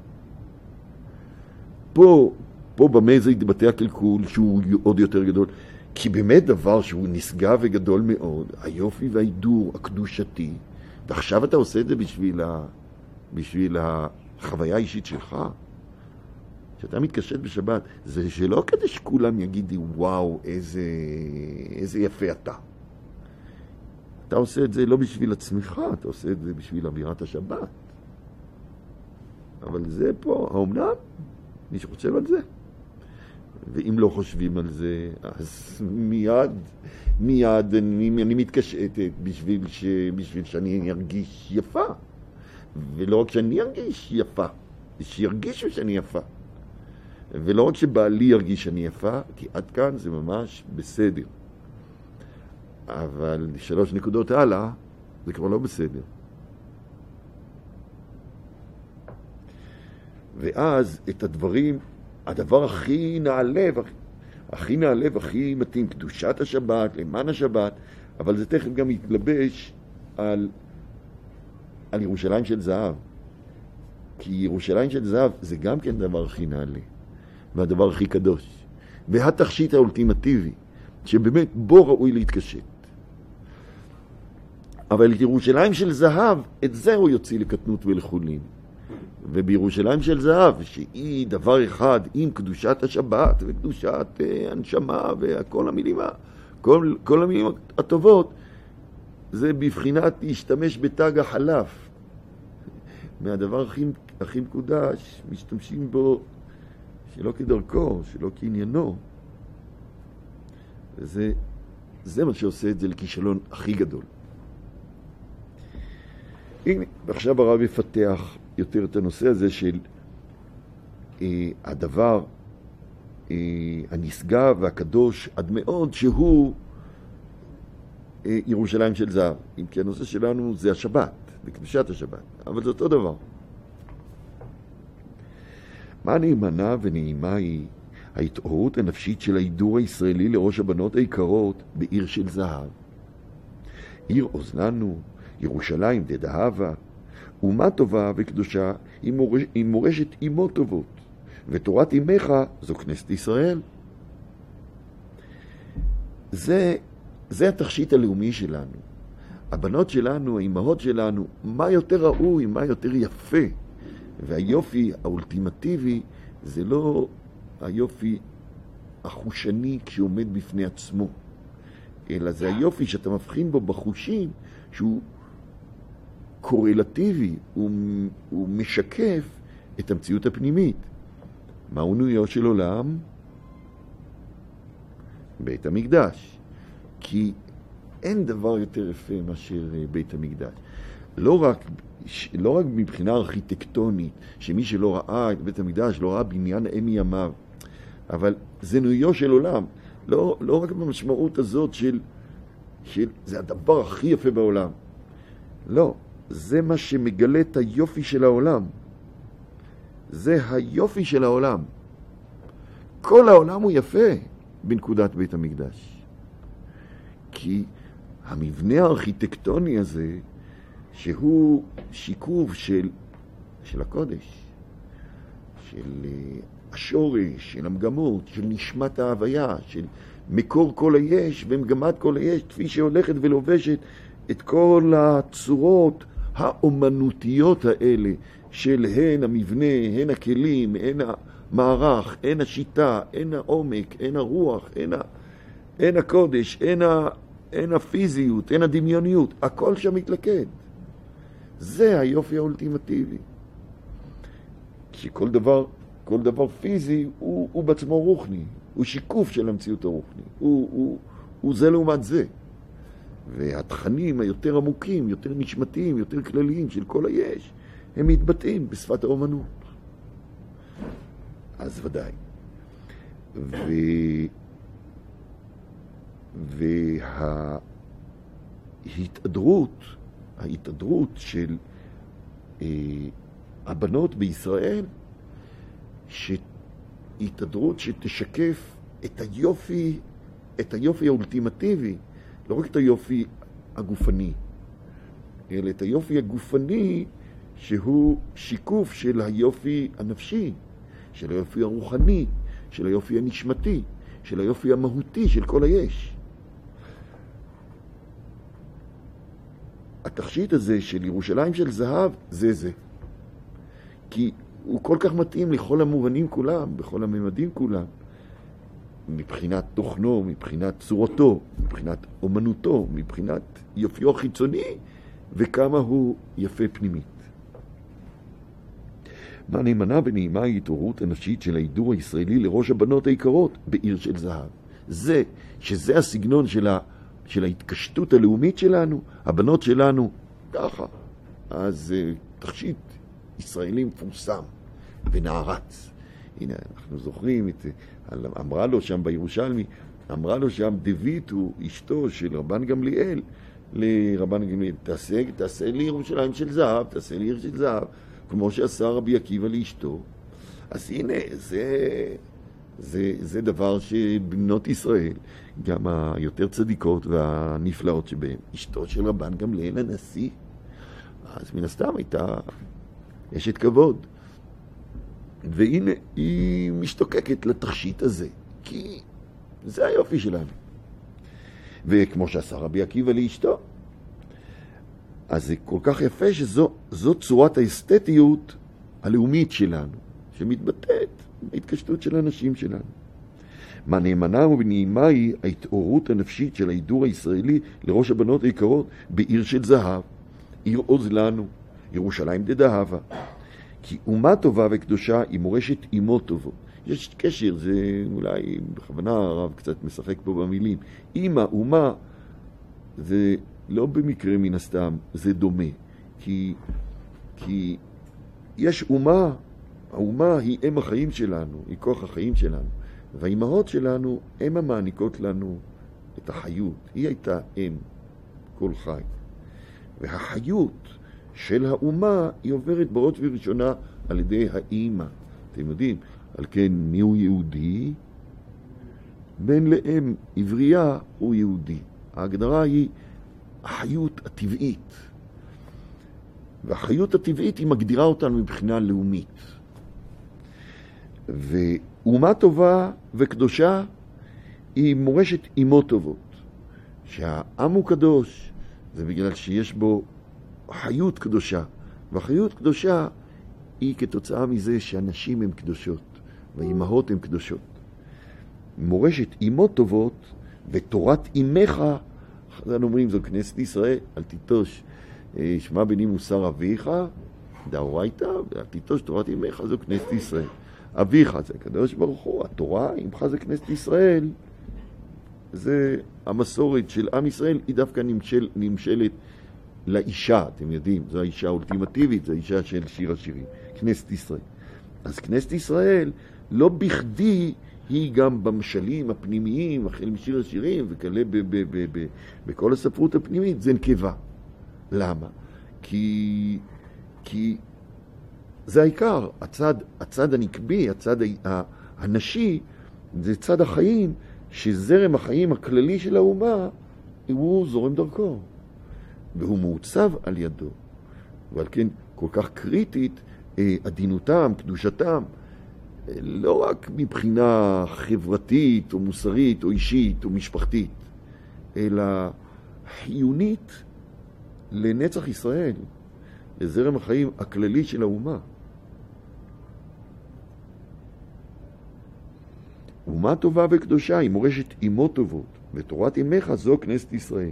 פה במה זה יתבטא הקלקול שהוא עוד יותר גדול? כי באמת דבר שהוא נשגב וגדול מאוד, היופי וההידור הקדושתי, ועכשיו אתה עושה את זה בשביל החוויה האישית שלך. כשאתה מתקשט בשבת, זה שלא כדי שכולם יגידו, וואו, איזה יפה אתה. אתה עושה את זה לא בשביל עצמך, אתה עושה את זה בשביל אווירת השבת. אבל זה פה, האומנם, מי שחושב על זה. ואם לא חושבים על זה, אז מיד אני מתקשטת בשביל שאני ארגיש יפה. ולא רק שאני ארגיש יפה, שירגישו שאני יפה. ולא רק שבעלי ירגיש שאני יפה, כי עד כאן זה ממש בסדר. אבל 3 נקודות הלאה, זה כבר לא בסדר. ואז את הדברים, הדבר הכי נעלה, הכי מתאים, קדושת השבת, למען השבת, אבל זה תכף גם יתלבש על ירושלים של זהב. כי ירושלים של זהב זה גם כן דבר הכי נעלה, והדבר הכי קדוש. והתכשיט האולטימטיבי, שבאמת בו ראוי להתקשט. אבל את ירושלים של זהב, את זה הוא יוציא לקטנות ולחולין. ובירושלים של זהב, שהיא דבר אחד עם קדושת השבת וקדושת הנשמה וכל המילים, כל המילים הטובות, זה בבחינת להשתמש בתג החלף. מהדבר הכי מקודש, משתמשים בו שלא כדרכו, שלא כעניינו. זה מה שעושה את זה לכישלון הכי גדול. הנה, עכשיו הרב יפתח יותר את הנושא הזה של הדבר הנשגב והקדוש עד מאוד שהוא ירושלים של זהב. אם כי הנושא שלנו זה השבת, בקדושת השבת, אבל זה אותו דבר. מה נאמנה ונעימה היא ההתעוררות הנפשית של ההידור הישראלי לראש הבנות היקרות בעיר של זהב. עיר אוזננו, ירושלים דדהבה, אומה טובה וקדושה עם מורשת אימו טובות, ותורת אימך זו כנסת ישראל. זה התכשיט הלאומי שלנו. הבנות שלנו, האימהות שלנו, מה יותר ראוי, מה יותר יפה. והיופי האולטימטיבי זה לא היופי החושני כשעומד בפני עצמו, אלא זה היופי שאתה מבחין בו בחושים, שהוא קורלטיבי, הוא משקף את המציאות הפנימית. מהו נויו של עולם? בית המקדש. כי אין דבר יותר יפה מאשר בית המקדש. לא רק מבחינה ארכיטקטונית, שמי שלא ראה את בית המקדש לא ראה בניין אם ימיו, אבל זה נויו של עולם. לא רק במשמעות הזאת של זה הדבר הכי יפה בעולם. לא, זה מה שמגלה את היופי של העולם. זה היופי של העולם. כל העולם הוא יפה בנקודת בית המקדש. כי המבנה הארכיטקטוני הזה, שהוא שיקוף של הקודש, של השורש, של המגמות, של נשמת ההוויה, של מקור כל היש ומגמת כל היש, כפי שהולכת ולובשת את כל הצורות האומנותיות האלה, של הן המבנה, הן הכלים, הן המערך, הן השיטה, הן העומק, הן הרוח, הן הקודש, הן הפיזיות, הן הדמיוניות, הכל שם מתלכד. זה היופי האולטימטיבי. שכל דבר פיזי הוא בעצמו רוחני, הוא שיקוף של המציאות הרוחני, הוא זה לעומת זה. והתכנים היותר עמוקים, יותר נשמתיים, יותר כלליים של כל היש, הם מתבטאים בשפת האומנות. אז ודאי. ההתהדרות של הבנות בישראל, התהדרות שתשקף את היופי האולטימטיבי, לא רק את היופי הגופני, אלא את היופי הגופני שהוא שיקוף של היופי הנפשי, של היופי הרוחני, של היופי הנשמתי, של היופי המהותי של כל היש. התכשיט הזה של ירושלים של זהב זה. כי הוא כל כך מתאים לכל המובנים כולם, בכל הממדים כולם. מבחינת תוכנו, מבחינת צורתו, מבחינת אומנותו, מבחינת יופיו החיצוני, וכמה הוא יפה פנימית. מה נאמנה ונעימה ההתעוררות הנפשית של ההידור הישראלי לראש הבנות היקרות בעיר של זהב. שזה הסגנון של ההתקשטות הלאומית שלנו, הבנות שלנו, ככה. אז תכשיט ישראלי מפורסם ונערץ. הנה, אנחנו זוכרים, אמרה לו שם בירושלמי, אמרה לו שם דוד הוא אשתו של רבן גמליאל, לרבן גמליאל, תעשה לי ירושלים של זהב, תעשה לי עיר של זהב, כמו שעשה רבי עקיבא לאשתו. אז הנה, זה דבר שבנות ישראל, גם היותר צדיקות והנפלאות שבהן, אשתו של רבן גמליאל הנשיא, אז מן הסתם הייתה אשת כבוד. והנה, היא משתוקקת לתכשיט הזה, כי זה היופי שלנו. וכמו שעשה רבי עקיבא לאשתו, אז זה כל כך יפה שזו צורת האסתטיות הלאומית שלנו, שמתבטאת בהתקשטות של האנשים שלנו. מה נאמנה ובנעימה היא ההתעוררות הנפשית של ההידור הישראלי לראש הבנות היקרות בעיר של זהב, עיר עוז לנו, ירושלים דדהבה. כי אומה טובה וקדושה היא מורשת אימו טובו. יש קשר, זה אולי בכוונה הרב קצת משחק פה במילים. אימא, אומה, זה לא במקרה מן הסתם, זה דומה. כי יש אומה, האומה היא אם החיים שלנו, היא כוח החיים שלנו. והאימהות שלנו, הם המעניקות לנו את החיות. היא הייתה אם כל חי. והחיות של האומה היא עוברת בראש ובראשונה על ידי האימא. אתם יודעים, על כן מיהו יהודי? בן לאם עברייה הוא יהודי. ההגדרה היא החיות הטבעית. והחיות הטבעית היא מגדירה אותנו מבחינה לאומית. ואומה טובה וקדושה היא מורשת אימו טובות. שהעם הוא קדוש, זה בגלל שיש בו חיות קדושה. והחיות קדושה היא כתוצאה מזה שאנשים הם קדושות, והאימהות הם קדושות. מורשת אימו טובות ותורת אימך, חז"ל אומרים, זו כנסת ישראל, אל תיטוש שמע בני מוסר אביך, דאורייתא, ואל תיטוש תורת אימך, זו כנסת ישראל. אביך זה הקדוש ברוך הוא, התורה, אימך זה כנסת ישראל. זה המסורת של עם ישראל, היא דווקא נמשלת לאישה, אתם יודעים, זו האישה האולטימטיבית, זו האישה של שיר השירים, כנסת ישראל. אז כנסת ישראל, לא בכדי היא גם במשלים הפנימיים, החל משיר השירים וכאלה בכל הספרות הפנימית, זה נקבה. למה? כי זה העיקר, הצד הנקבי, הצד הנשי, זה צד החיים, שזרם החיים הכללי של האומה, הוא זורם דרכו. והוא מעוצב על ידו. ועל כן כל כך קריטית עדינותם, קדושתם, לא רק מבחינה חברתית או מוסרית או אישית או משפחתית, אלא חיונית לנצח ישראל, לזרם החיים הכללי של האומה. אומה טובה וקדושה היא מורשת אימו טובות, ותורת אימך זו כנסת ישראל.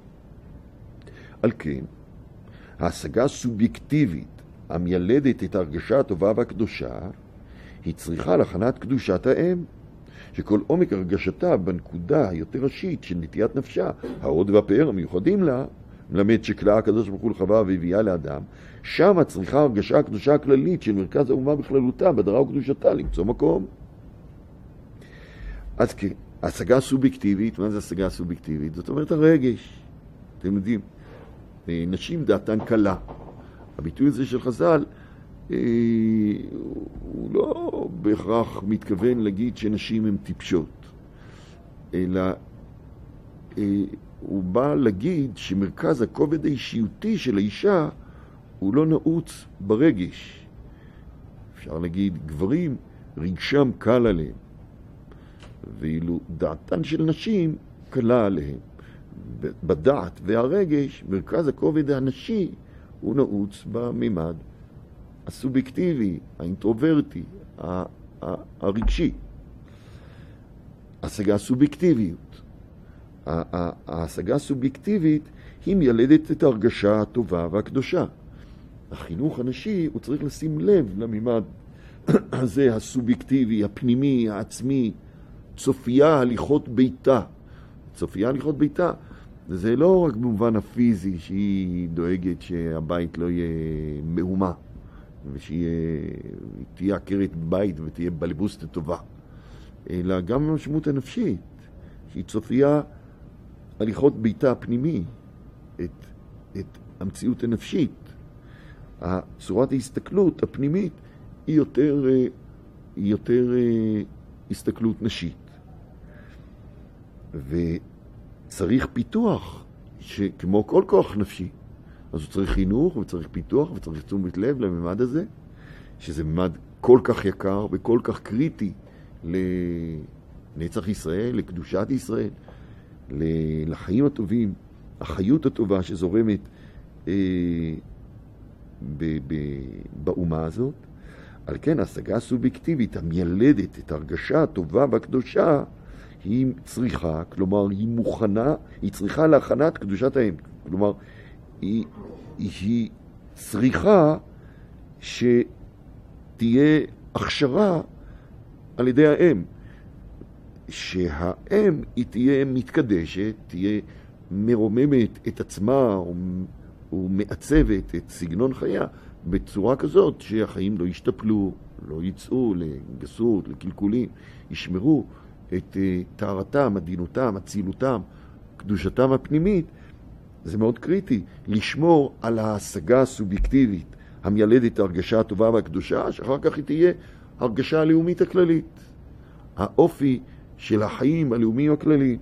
על כן, ההשגה הסובייקטיבית המילדת את ההרגשה הטובה והקדושה, היא צריכה להכנת קדושת האם, שכל עומק הרגשתה בנקודה היותר ראשית של נטיית נפשה, ההוד והפאר המיוחדים לה, מלמד שקלעה הקדוש ברוך הוא לחווה והביאה לאדם, שם צריכה הרגשה הקדושה הכללית של מרכז האומה בכללותה, בדרה וקדושתה, למצוא מקום. אז כן, ההשגה הסובייקטיבית, מה זה ההשגה הסובייקטיבית? זאת אומרת הרגש. אתם יודעים, נשים דעתן קלה. הביטוי הזה של חז"ל, הוא לא בהכרח מתכוון להגיד שנשים הן טיפשות, אלא הוא בא להגיד שמרכז הכובד האישיותי של האישה הוא לא נעוץ ברגש. אפשר להגיד, גברים רגשם קל עליהם, ואילו דעתן של נשים קלה עליהם. בדעת והרגש, מרכז הכובד הנשי הוא נעוץ בממד הסובייקטיבי, האינטרוברטי, הרגשי. ההשגה הסובייקטיביות. ההשגה הסובייקטיבית היא מיילדת את ההרגשה הטובה והקדושה. החינוך הנשי הוא צריך לשים לב לממד הזה הסובייקטיבי, הפנימי, העצמי, צופייה הליכות ביתה. צופייה הליכות ביתה זה לא רק במובן הפיזי שהיא דואגת שהבית לא יהיה מהומה ושהיא תהיה עקרת בית ותהיה בלבוסת טובה, אלא גם במשמעות הנפשית שהיא צופייה הליכות ביתה הפנימי, את המציאות הנפשית. צורת ההסתכלות הפנימית היא יותר היא יותר הסתכלות נשית. וצריך פיתוח, כמו כל כוח נפשי. אז הוא צריך חינוך וצריך פיתוח וצריך תשומת לב לממד הזה, שזה ממד כל כך יקר וכל כך קריטי לנצח ישראל, לקדושת ישראל, לחיים הטובים, החיות הטובה שזורמת באומה הזאת. על כן, ההשגה הסובייקטיבית המיילדת את הרגשה הטובה והקדושה היא צריכה, כלומר היא מוכנה, היא צריכה להכנת קדושת האם. כלומר, היא צריכה שתהיה הכשרה על ידי האם. שהאם היא תהיה מתקדשת, תהיה מרוממת את עצמה ומעצבת את סגנון חיה בצורה כזאת שהחיים לא ישתפלו, לא יצאו לגסות, לקלקולים, ישמרו את טהרתם, עדינותם, אצילותם, קדושתם הפנימית. זה מאוד קריטי, לשמור על ההשגה הסובייקטיבית המיילדת ההרגשה הטובה והקדושה, שאחר כך היא תהיה הרגשה הלאומית הכללית, האופי של החיים הלאומיים הכלליים.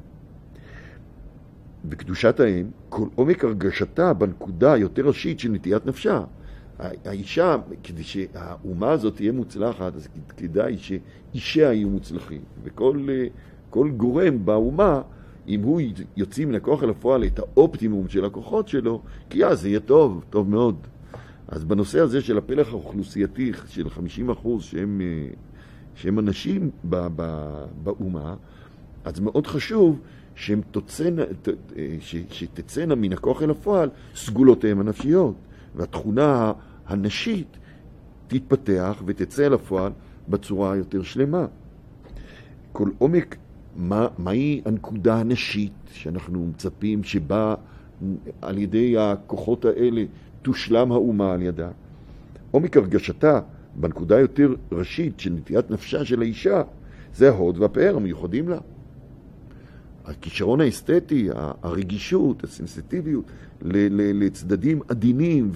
בקדושת האם, כל עומק הרגשתה בנקודה יותר ראשית של נטיית נפשה. האישה, כדי שהאומה הזאת תהיה מוצלחת, אז כדאי שאישיה יהיו מוצלחים. וכל גורם באומה, אם הוא יוציא מן הכוח אל הפועל את האופטימום של הכוחות שלו, כי אז זה יהיה טוב, טוב מאוד. אז בנושא הזה של הפלח האוכלוסייתי של 50% שהם אנשים באומה, אז מאוד חשוב שתצאנה מן הכוח אל הפועל סגולותיהם הנפשיות, והתכונה הנשית תתפתח ותצא אל הפועל בצורה יותר שלמה. כל עומק, מהי הנקודה הנשית שאנחנו מצפים שבה על ידי הכוחות האלה תושלם האומה על ידה? עומק הרגשתה בנקודה יותר ראשית של נטיית נפשה של האישה, זה ההוד והפאר המיוחדים לה. הכישרון האסתטי, הרגישות, הסנסיטיביות לצדדים עדינים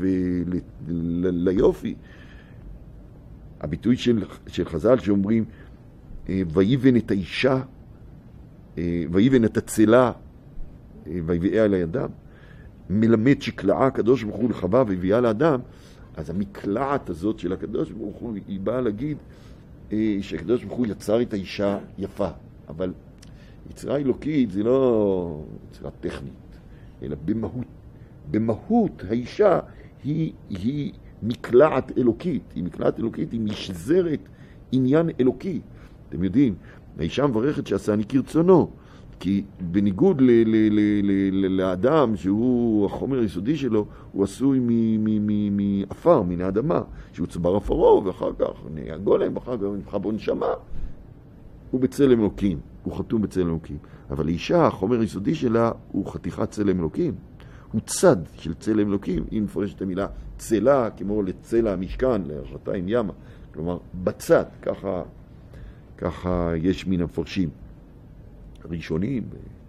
וליופי. הביטוי של חז"ל שאומרים, ויבן את האישה, ויבן את הצלה, ויביאה אל האדם, מלמד שקלעה הקדוש ברוך הוא לחווה והביאה לאדם. אז המקלעת הזאת של הקדוש ברוך הוא, היא באה להגיד שהקדוש ברוך הוא יצר את האישה יפה, אבל יצירה אלוקית זה לא יצירה טכנית, אלא במהות האישה היא מקלעת אלוקית, היא מקלעת אלוקית, היא משזרת עניין אלוקי. אתם יודעים, האישה מברכת שעשני כרצונו, כי בניגוד לאדם שהוא החומר היסודי שלו, הוא עשוי מאפר, מן האדמה, שהוא צבר אפרו, ואחר כך נהיה גולם, ואחר כך נבחר בו נשמה. הוא בצלם אלוקים, הוא חתום בצלם אלוקים. אבל האישה, החומר היסודי שלה, הוא חתיכת צלם אלוקים. הוא צד של צלם אלוקים. אם נפרש את המילה צלה, כמו לצלע המשכן, להרשתיים ימה. כלומר, בצד, ככה יש מן המפרשים. ראשונים.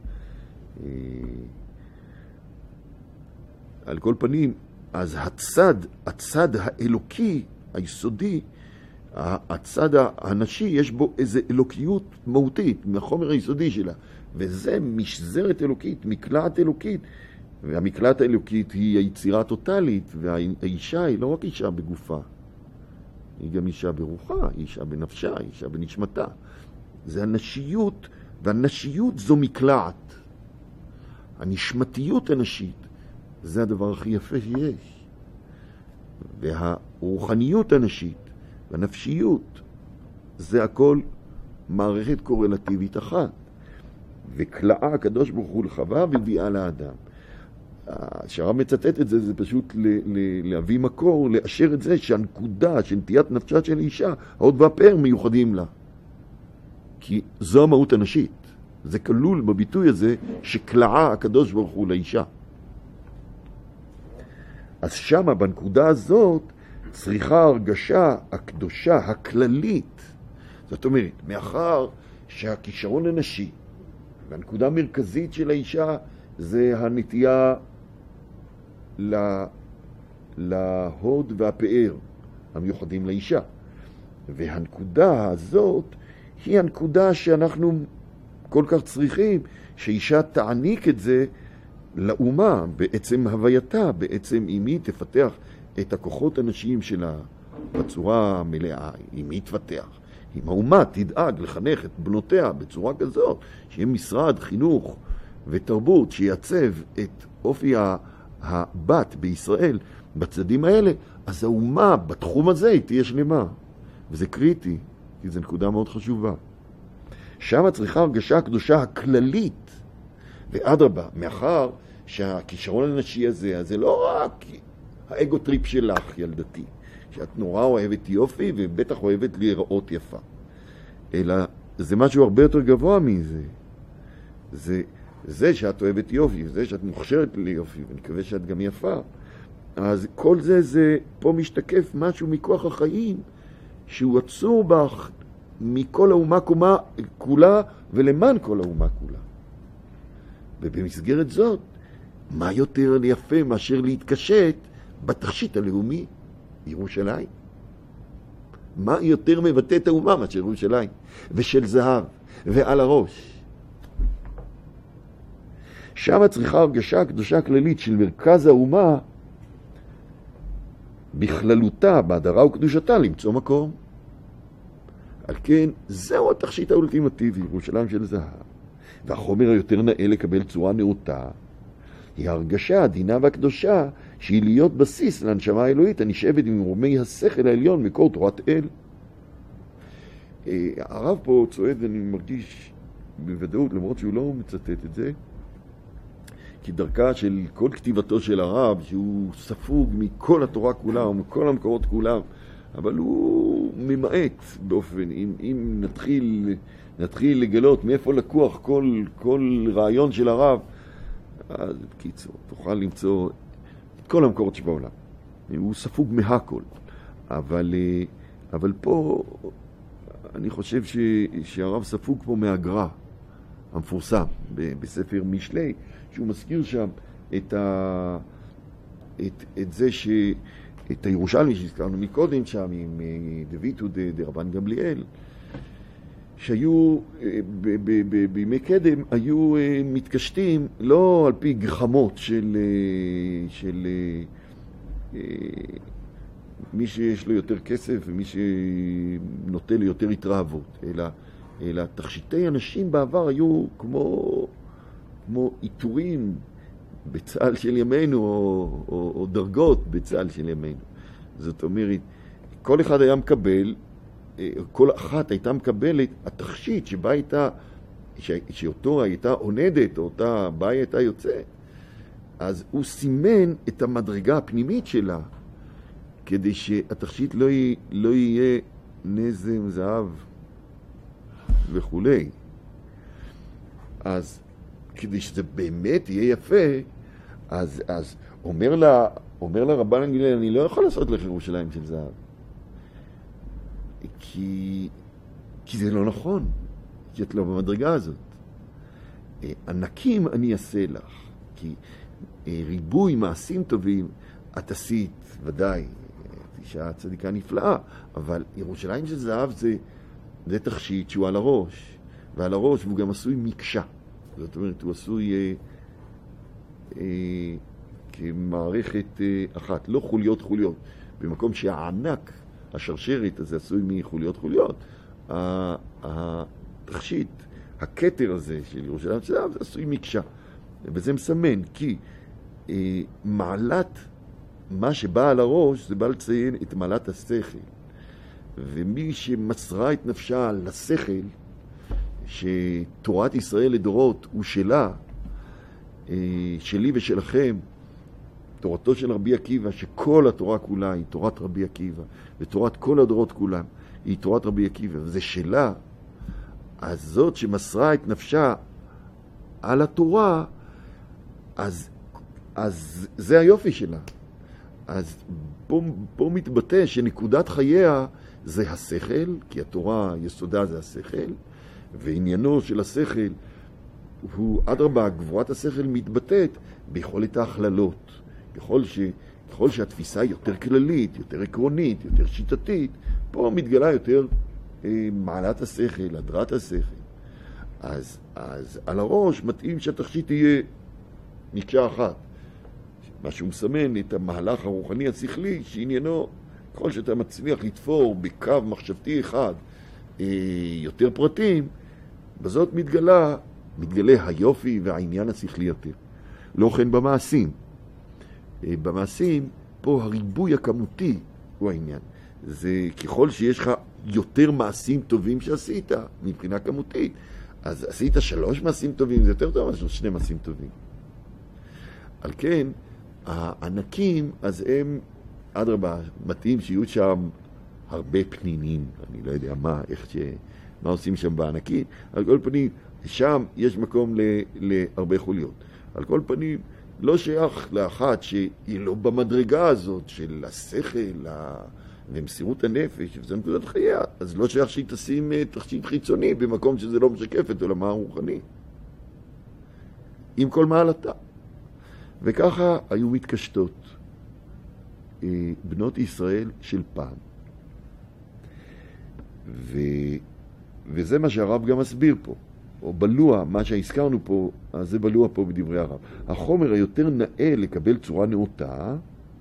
על כל פנים, אז הצד האלוקי, היסודי, הצד הנשי, יש בו איזו אלוקיות מהותית מהחומר היסודי שלה, וזה משזרת אלוקית, מקלעת אלוקית, והמקלעת האלוקית היא היצירה הטוטלית, והאישה היא לא רק אישה בגופה, היא גם אישה ברוחה, היא אישה בנפשה, היא אישה בנשמתה. זה הנשיות, והנשיות זו מקלעת. הנשמתיות הנשית, זה הדבר הכי יפה שיש. והרוחניות הנשית, והנפשיות, זה הכל מערכת קורלטיבית אחת. וקלעה הקדוש ברוך הוא לחווה וביאה לאדם. שהרב מצטט את זה, זה פשוט להביא מקור, לאשר את זה שהנקודה של נטיית נפשה של אישה, ההוד והפאר מיוחדים לה. כי זו המהות הנשית. זה כלול בביטוי הזה שקלעה הקדוש ברוך הוא לאישה. אז שמה, בנקודה הזאת, צריכה הרגשה הקדושה, הכללית. זאת אומרת, מאחר שהכישרון הנשי, והנקודה המרכזית של האישה, זה הנטייה להוד והפאר המיוחדים לאישה. והנקודה הזאת היא הנקודה שאנחנו כל כך צריכים, שאישה תעניק את זה לאומה בעצם הווייתה, בעצם אם היא תפתח את הכוחות הנשיים שלה בצורה מלאה, אם היא תפתח, אם האומה תדאג לחנך את בנותיה בצורה כזאת, שיהיה משרד חינוך ותרבות שיעצב את אופי הבת בישראל בצדדים האלה, אז האומה בתחום הזה היא תהיה שלמה. וזה קריטי, כי זו נקודה מאוד חשובה. שם צריכה הרגשה הקדושה הכללית, ואדרבה, מאחר שהכישרון הנשי הזה, אז זה לא רק האגו טריפ שלך, ילדתי, שאת נורא אוהבת יופי ובטח אוהבת להיראות יפה, אלא זה משהו הרבה יותר גבוה מזה. זה שאת אוהבת יופי, זה שאת מוכשרת ליופי, ואני מקווה שאת גם יפה. אז כל זה פה משתקף משהו מכוח החיים, שהוא עצור בך מכל האומה כולה ולמען כל האומה כולה. ובמסגרת זאת, מה יותר יפה מאשר להתקשט בתכשיט הלאומי, ירושלים? מה יותר מבטא את האומה מאשר ירושלים? ושל זהב, ועל הראש. שם צריכה הרגשה הקדושה הכללית של מרכז האומה, בכללותה, בהדרה וקדושתה, למצוא מקום. על כן, זהו התכשיט האולטימטיבי, ירושלים של זהב. והחומר היותר נאה לקבל צורה נאותה, היא ההרגשה העדינה והקדושה, שהיא להיות בסיס להנשמה האלוהית, הנשאבת עם רומי השכל העליון מקור תורת אל. הרב פה צועד, ואני מרגיש בוודאות, למרות שהוא לא מצטט את זה, כי דרכה של כל כתיבתו של הרב, שהוא ספוג מכל התורה כולה ומכל המקורות כולם, אבל הוא ממעט באופן, אם נתחיל לגלות מאיפה לקוח כל רעיון של הרב, אז בקיצור, תוכל למצוא את כל המקורות שבעולם. הוא ספוג מהכל. אבל פה אני חושב שהרב ספוג פה מהגר"א המפורסם בספר משלי, שהוא מזכיר שם את זה את הירושלמי שהזכרנו מקודם שם עם דוד דרבן גמליאל, שהיו בימי קדם היו מתקשטים לא על פי גחמות של מי שיש לו יותר כסף ומי שנוטה לו יותר התרעבות, אלא תכשיטי אנשים בעבר היו כמו איתורים בצהל של ימינו או דרגות בצהל של ימינו. זאת אומרת, כל אחד היה מקבל, כל אחת הייתה מקבלת התכשיט שבה הייתה, שאותו הייתה עונדת, או אותה בה הייתה יוצא, אז הוא סימן את המדרגה הפנימית שלה, כדי שהתכשיט לא יהיה נזם, זהב וכו'. אז כדי שזה באמת יהיה יפה, אז אומר לה רבן גמליאל, אני לא יכול לעשות לך ירושלים של זהב. כי זה לא נכון, כי את לא במדרגה הזאת. ענקים אני אעשה לך, כי ריבוי מעשים טובים את עשית, ודאי, אישה צדיקה נפלאה, אבל ירושלים של זהב זה תכשיט שהוא על הראש, ועל הראש הוא גם עשוי מקשה. זאת אומרת, הוא עשוי כמערכת אחת, לא חוליות. במקום שהענק, השרשרת הזה עשוי מחוליות, התכשיט, הכתר הזה של ירושלים של זהב, זה עשוי מקשה. וזה מסמן, כי מעלת, מה שבא על הראש, זה בא לציין את מעלת השכל. ומי שמסרה את נפשה לשכל, שתורת ישראל לדורות הוא שלה, שלי ושלכם, תורתו של רבי עקיבא, שכל התורה כולה היא תורת רבי עקיבא, ותורת כל הדורות כולם היא תורת רבי עקיבא, וזה שלה, אז זאת שמסרה את נפשה על התורה, אז זה היופי שלה. אז פה מתבטא שנקודת חייה זה השכל, כי התורה יסודה זה השכל, ועניינו של השכל הוא, אדרבה, גבורת השכל מתבטאת ביכולת ההכללות. ככל ככל שהתפיסה יותר כללית, יותר עקרונית, יותר שיטתית, פה מתגלה יותר מעלת השכל, הדרת השכל. אז על הראש מתאים שהתכשיט תהיה מקשה אחת. מה שהוא מסמן את המהלך הרוחני השכלי, שעניינו, ככל שאתה מצליח לתפור בקו מחשבתי אחד יותר פרטים, בזאת מתגלה היופי והעניין השכלי יותר. לא כן במעשים. במעשים, פה הריבוי הכמותי הוא העניין. זה ככל שיש לך יותר מעשים טובים שעשית, מבחינה כמותית, אז עשית 3 מעשים טובים, זה יותר טוב מאשר 2 מעשים טובים. על כן, הענקים, אז הם, אדרבה, מתאים שיהיו שם הרבה פנינים, אני לא יודע מה עושים שם בענקים, על כל פנים, שם יש מקום להרבה חוליות. על כל פנים, לא שייך לאחת שהיא לא במדרגה הזאת של השכל ומסירות הנפש, וזה נקודת חייה, אז לא שייך שהיא תשים תכשיט חיצוני במקום שזה לא משקף את עולמה הרוחני. עם כל מעלתה. וככה היו מתקשטות בנות ישראל של פעם. וזה מה שהרב גם מסביר פה. או בלוע, מה שהזכרנו פה, אז זה בלוע פה בדברי הרב. החומר היותר נאה לקבל צורה נאותה,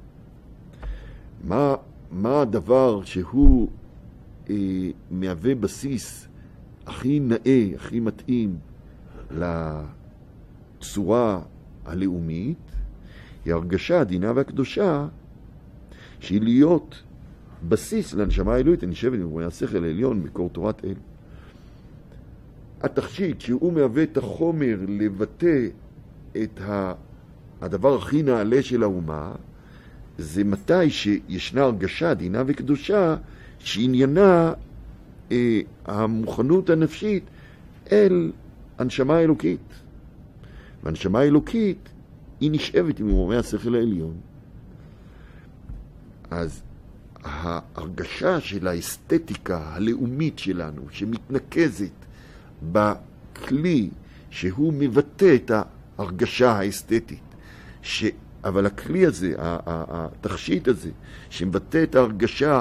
מה הדבר שהוא מהווה בסיס הכי נאה, הכי מתאים לצורה הלאומית, היא הרגשה הדינה והקדושה, שהיא להיות בסיס לנשמה האלוהית, הנשבת במרומי השכל העליון, מקור תורת אל. התכשיט שהוא מהווה את החומר לבטא את הדבר הכי נעלה של האומה, זה מתי שישנה הרגשה, דינה וקדושה, שעניינה המוכנות הנפשית אל הנשמה האלוקית. והנשמה האלוקית היא נשאבת עם מרומי השכל העליון. אז ההרגשה של האסתטיקה הלאומית שלנו, שמתנקזת בכלי שהוא מבטא את ההרגשה האסתטית, אבל הכלי הזה, התכשיט הזה, שמבטא את ההרגשה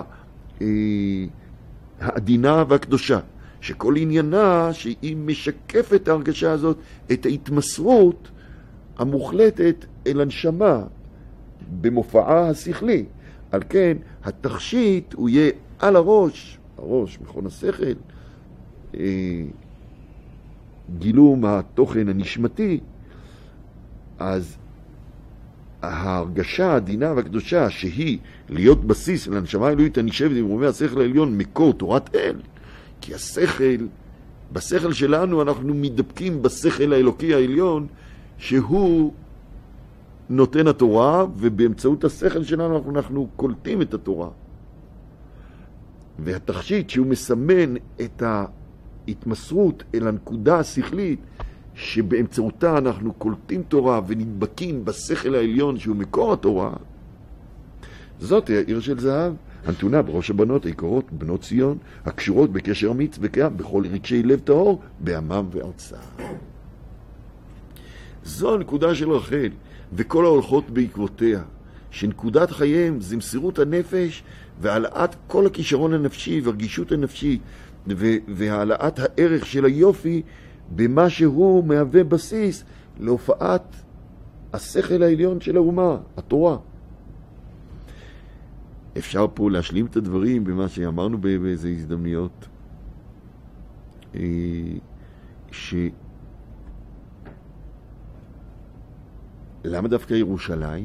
העדינה והקדושה, שכל עניינה שהיא משקפת את ההרגשה הזאת, את ההתמסרות המוחלטת אל הנשמה במופעה השכלי. על כן, התכשיט הוא יהיה על הראש, מכון השכל, גילום התוכן הנשמתי, אז ההרגשה הדינה והקדושה שהיא להיות בסיס לנשמה האלוהית הנשאבת במרומי השכל העליון מקור תורת אל, כי בשכל שלנו אנחנו מדבקים בשכל האלוקי העליון שהוא נותן התורה, ובאמצעות השכל שלנו אנחנו קולטים את התורה. והתכשיט שהוא מסמן את ההתמסרות אל הנקודה השכלית שבאמצעותה אנחנו קולטים תורה ונדבקים בשכל העליון שהוא מקור התורה, זאת היא העיר של זהב, הנתונה בראש הבנות היקרות, בנות ציון, הקשורות בקשר אמיץ וקיים בכל רגשי לב טהור, בעמם וארצם. זו הנקודה של רחל, וכל ההולכות בעקבותיה, שנקודת חייהם זה מסירות הנפש והעלאת כל הכישרון הנפשי והרגישות הנפשית והעלאת הערך של היופי במה שהוא מהווה בסיס להופעת השכל העליון של האומה, התורה. אפשר פה להשלים את הדברים במה שאמרנו באיזה הזדמנויות, למה דווקא ירושלים?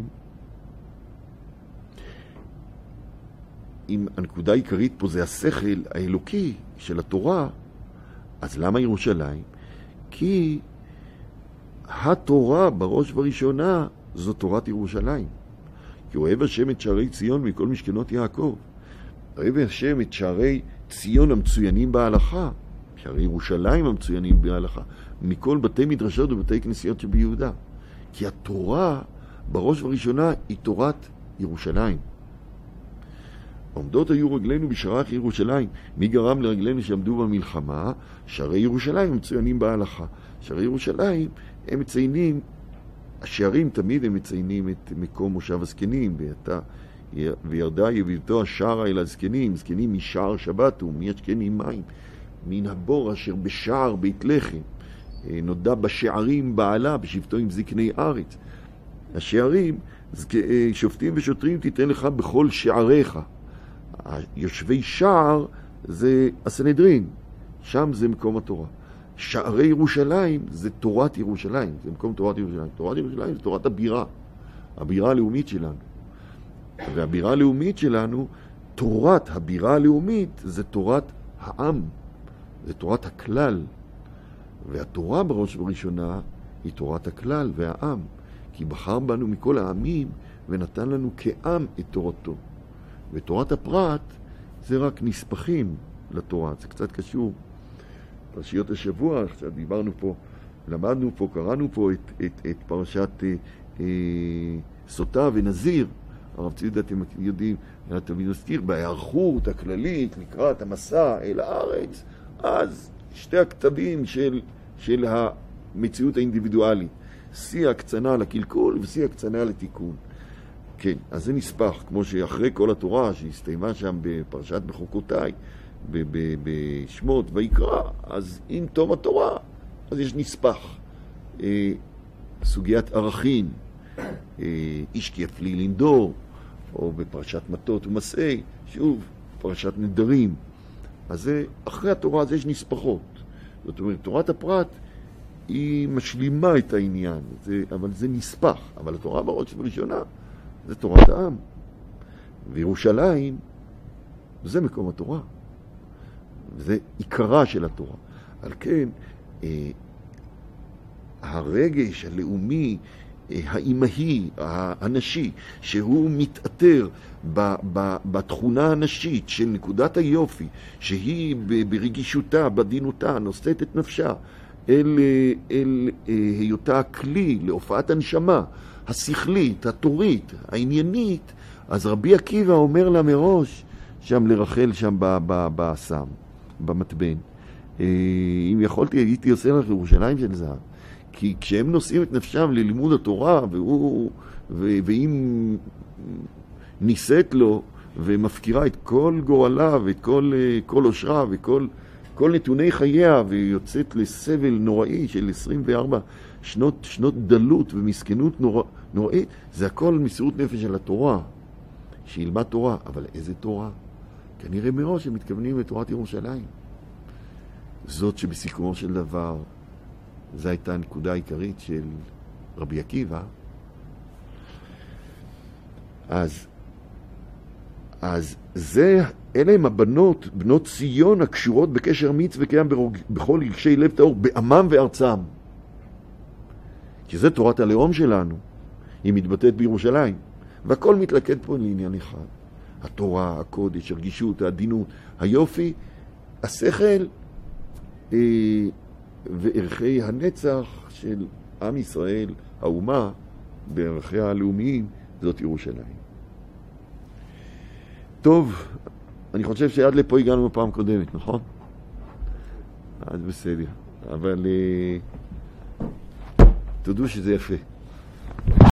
אם הנקודה העיקרית פה זה השכל האלוקי של התורה, אז למה ירושלים? כי התורה בראש ובראשונה זו תורת ירושלים. כי אוהב השם את שערי ציון מכל משכנות יעקב. אוהב השם את שערי ציון המצוינים בהלכה, שערי ירושלים המצוינים בהלכה, מכל בתי מדרשות ובתי כנסיות שביהודה. כי התורה בראש ובראשונה היא תורת ירושלים. עומדות היו רגלינו בשערך ירושלים. מי גרם לרגלינו שעמדו במלחמה? שערי ירושלים המצוינים בהלכה. שערי ירושלים הם מציינים השערים תמיד הם מציינים את מקום מושב הזקנים, וירדה יביבתו השערה אל הזקנים, זקנים משער שבת ומישכנים מים, מן הבור אשר בשער בית לחם, נודע בשערים בעלה, בשבתו עם זקני ארץ. השערים, שופטים ושוטרים תיתן לך בכל שעריך. יושבי שער זה הסנהדרין, שם זה מקום התורה. שערי ירושלים זה תורת ירושלים, זה מקום תורת ירושלים. תורת ירושלים זה תורת הבירה, הבירה הלאומית שלנו. והבירה הלאומית שלנו, תורת הבירה הלאומית זה תורת העם, זה תורת הכלל. והתורה בראש ובראשונה היא תורת הכלל והעם, כי בחר בנו מכל העמים ונתן לנו כעם את תורתו. ותורת הפרט זה רק נספחים לתורה, זה קצת קשור. פרשיות השבוע, עכשיו דיברנו פה, למדנו פה, קראנו פה את פרשת סוטה ונזיר. הרב ציודה, אתם יודעים, תמיד מזכיר, בהיערכות הכללית לקראת המסע אל הארץ, אז שתי הכתבים של המציאות האינדיבידואלית, שיא הקצנה לקלקול ושיא הקצנה לתיקון. כן, אז זה נספח, כמו שאחרי כל התורה שהסתיימה שם בפרשת בחוקותיי, בשמות ויקרא, אז עם תום התורה, אז יש נספח. סוגיית ערכים, איש כי יפלי לנדור, או בפרשת מטות ומסעי, שוב, פרשת נדרים. אז זה, אחרי התורה אז יש נספחות. זאת אומרת, תורת הפרט היא משלימה את העניין, אבל זה נספח. אבל התורה בראש ובראשונה זה תורת העם. וירושלים זה מקום התורה. זה עיקרה של התורה. על כן, הרגש הלאומי, האימהי, הנשי, שהוא מתאתר בתכונה הנשית של נקודת היופי, שהיא ברגישותה, בדינותה, נושאת את נפשה אל היותה הכלי להופעת הנשמה, השכלית, התורית, העניינית. אז רבי עקיבא אומר לה מראש, שם לרחל, שם באסם, במטבן, אם יכולתי, הייתי עושה לך ירושלים של זהב. כי כשהם נושאים את נפשם ללימוד התורה, ואם ניסית לו ומפקירה את כל גורלה ואת כל אושרה וכל נתוני חייה, ויוצאת לסבל נוראי של 24 שנות דלות ומסכנות נוראית, זה הכל מסירות נפש של התורה, שילמד תורה. אבל איזה תורה? כנראה מראש הם מתכוונים לתורת ירושלים. זאת שבסיכומו של דבר, זו הייתה הנקודה העיקרית של רבי עקיבא. אז אלה הם הבנות, בנות ציון הקשורות בקשר אמיץ וקיים בכל רגשי לב טהור, בעמם וארצם. כי זה תורת הלאום שלנו, היא מתבטאת בירושלים. והכל מתלכד פה לעניין אחד. התורה, הקודש, הרגישות, העדינות, היופי, השכל וערכי הנצח של עם ישראל, האומה, בערכי הלאומיים, זאת ירושלים. טוב, אני חושב שעד לפה הגענו בפעם קודמת, נכון? אז בסדר. אבל תודו שזה יפה.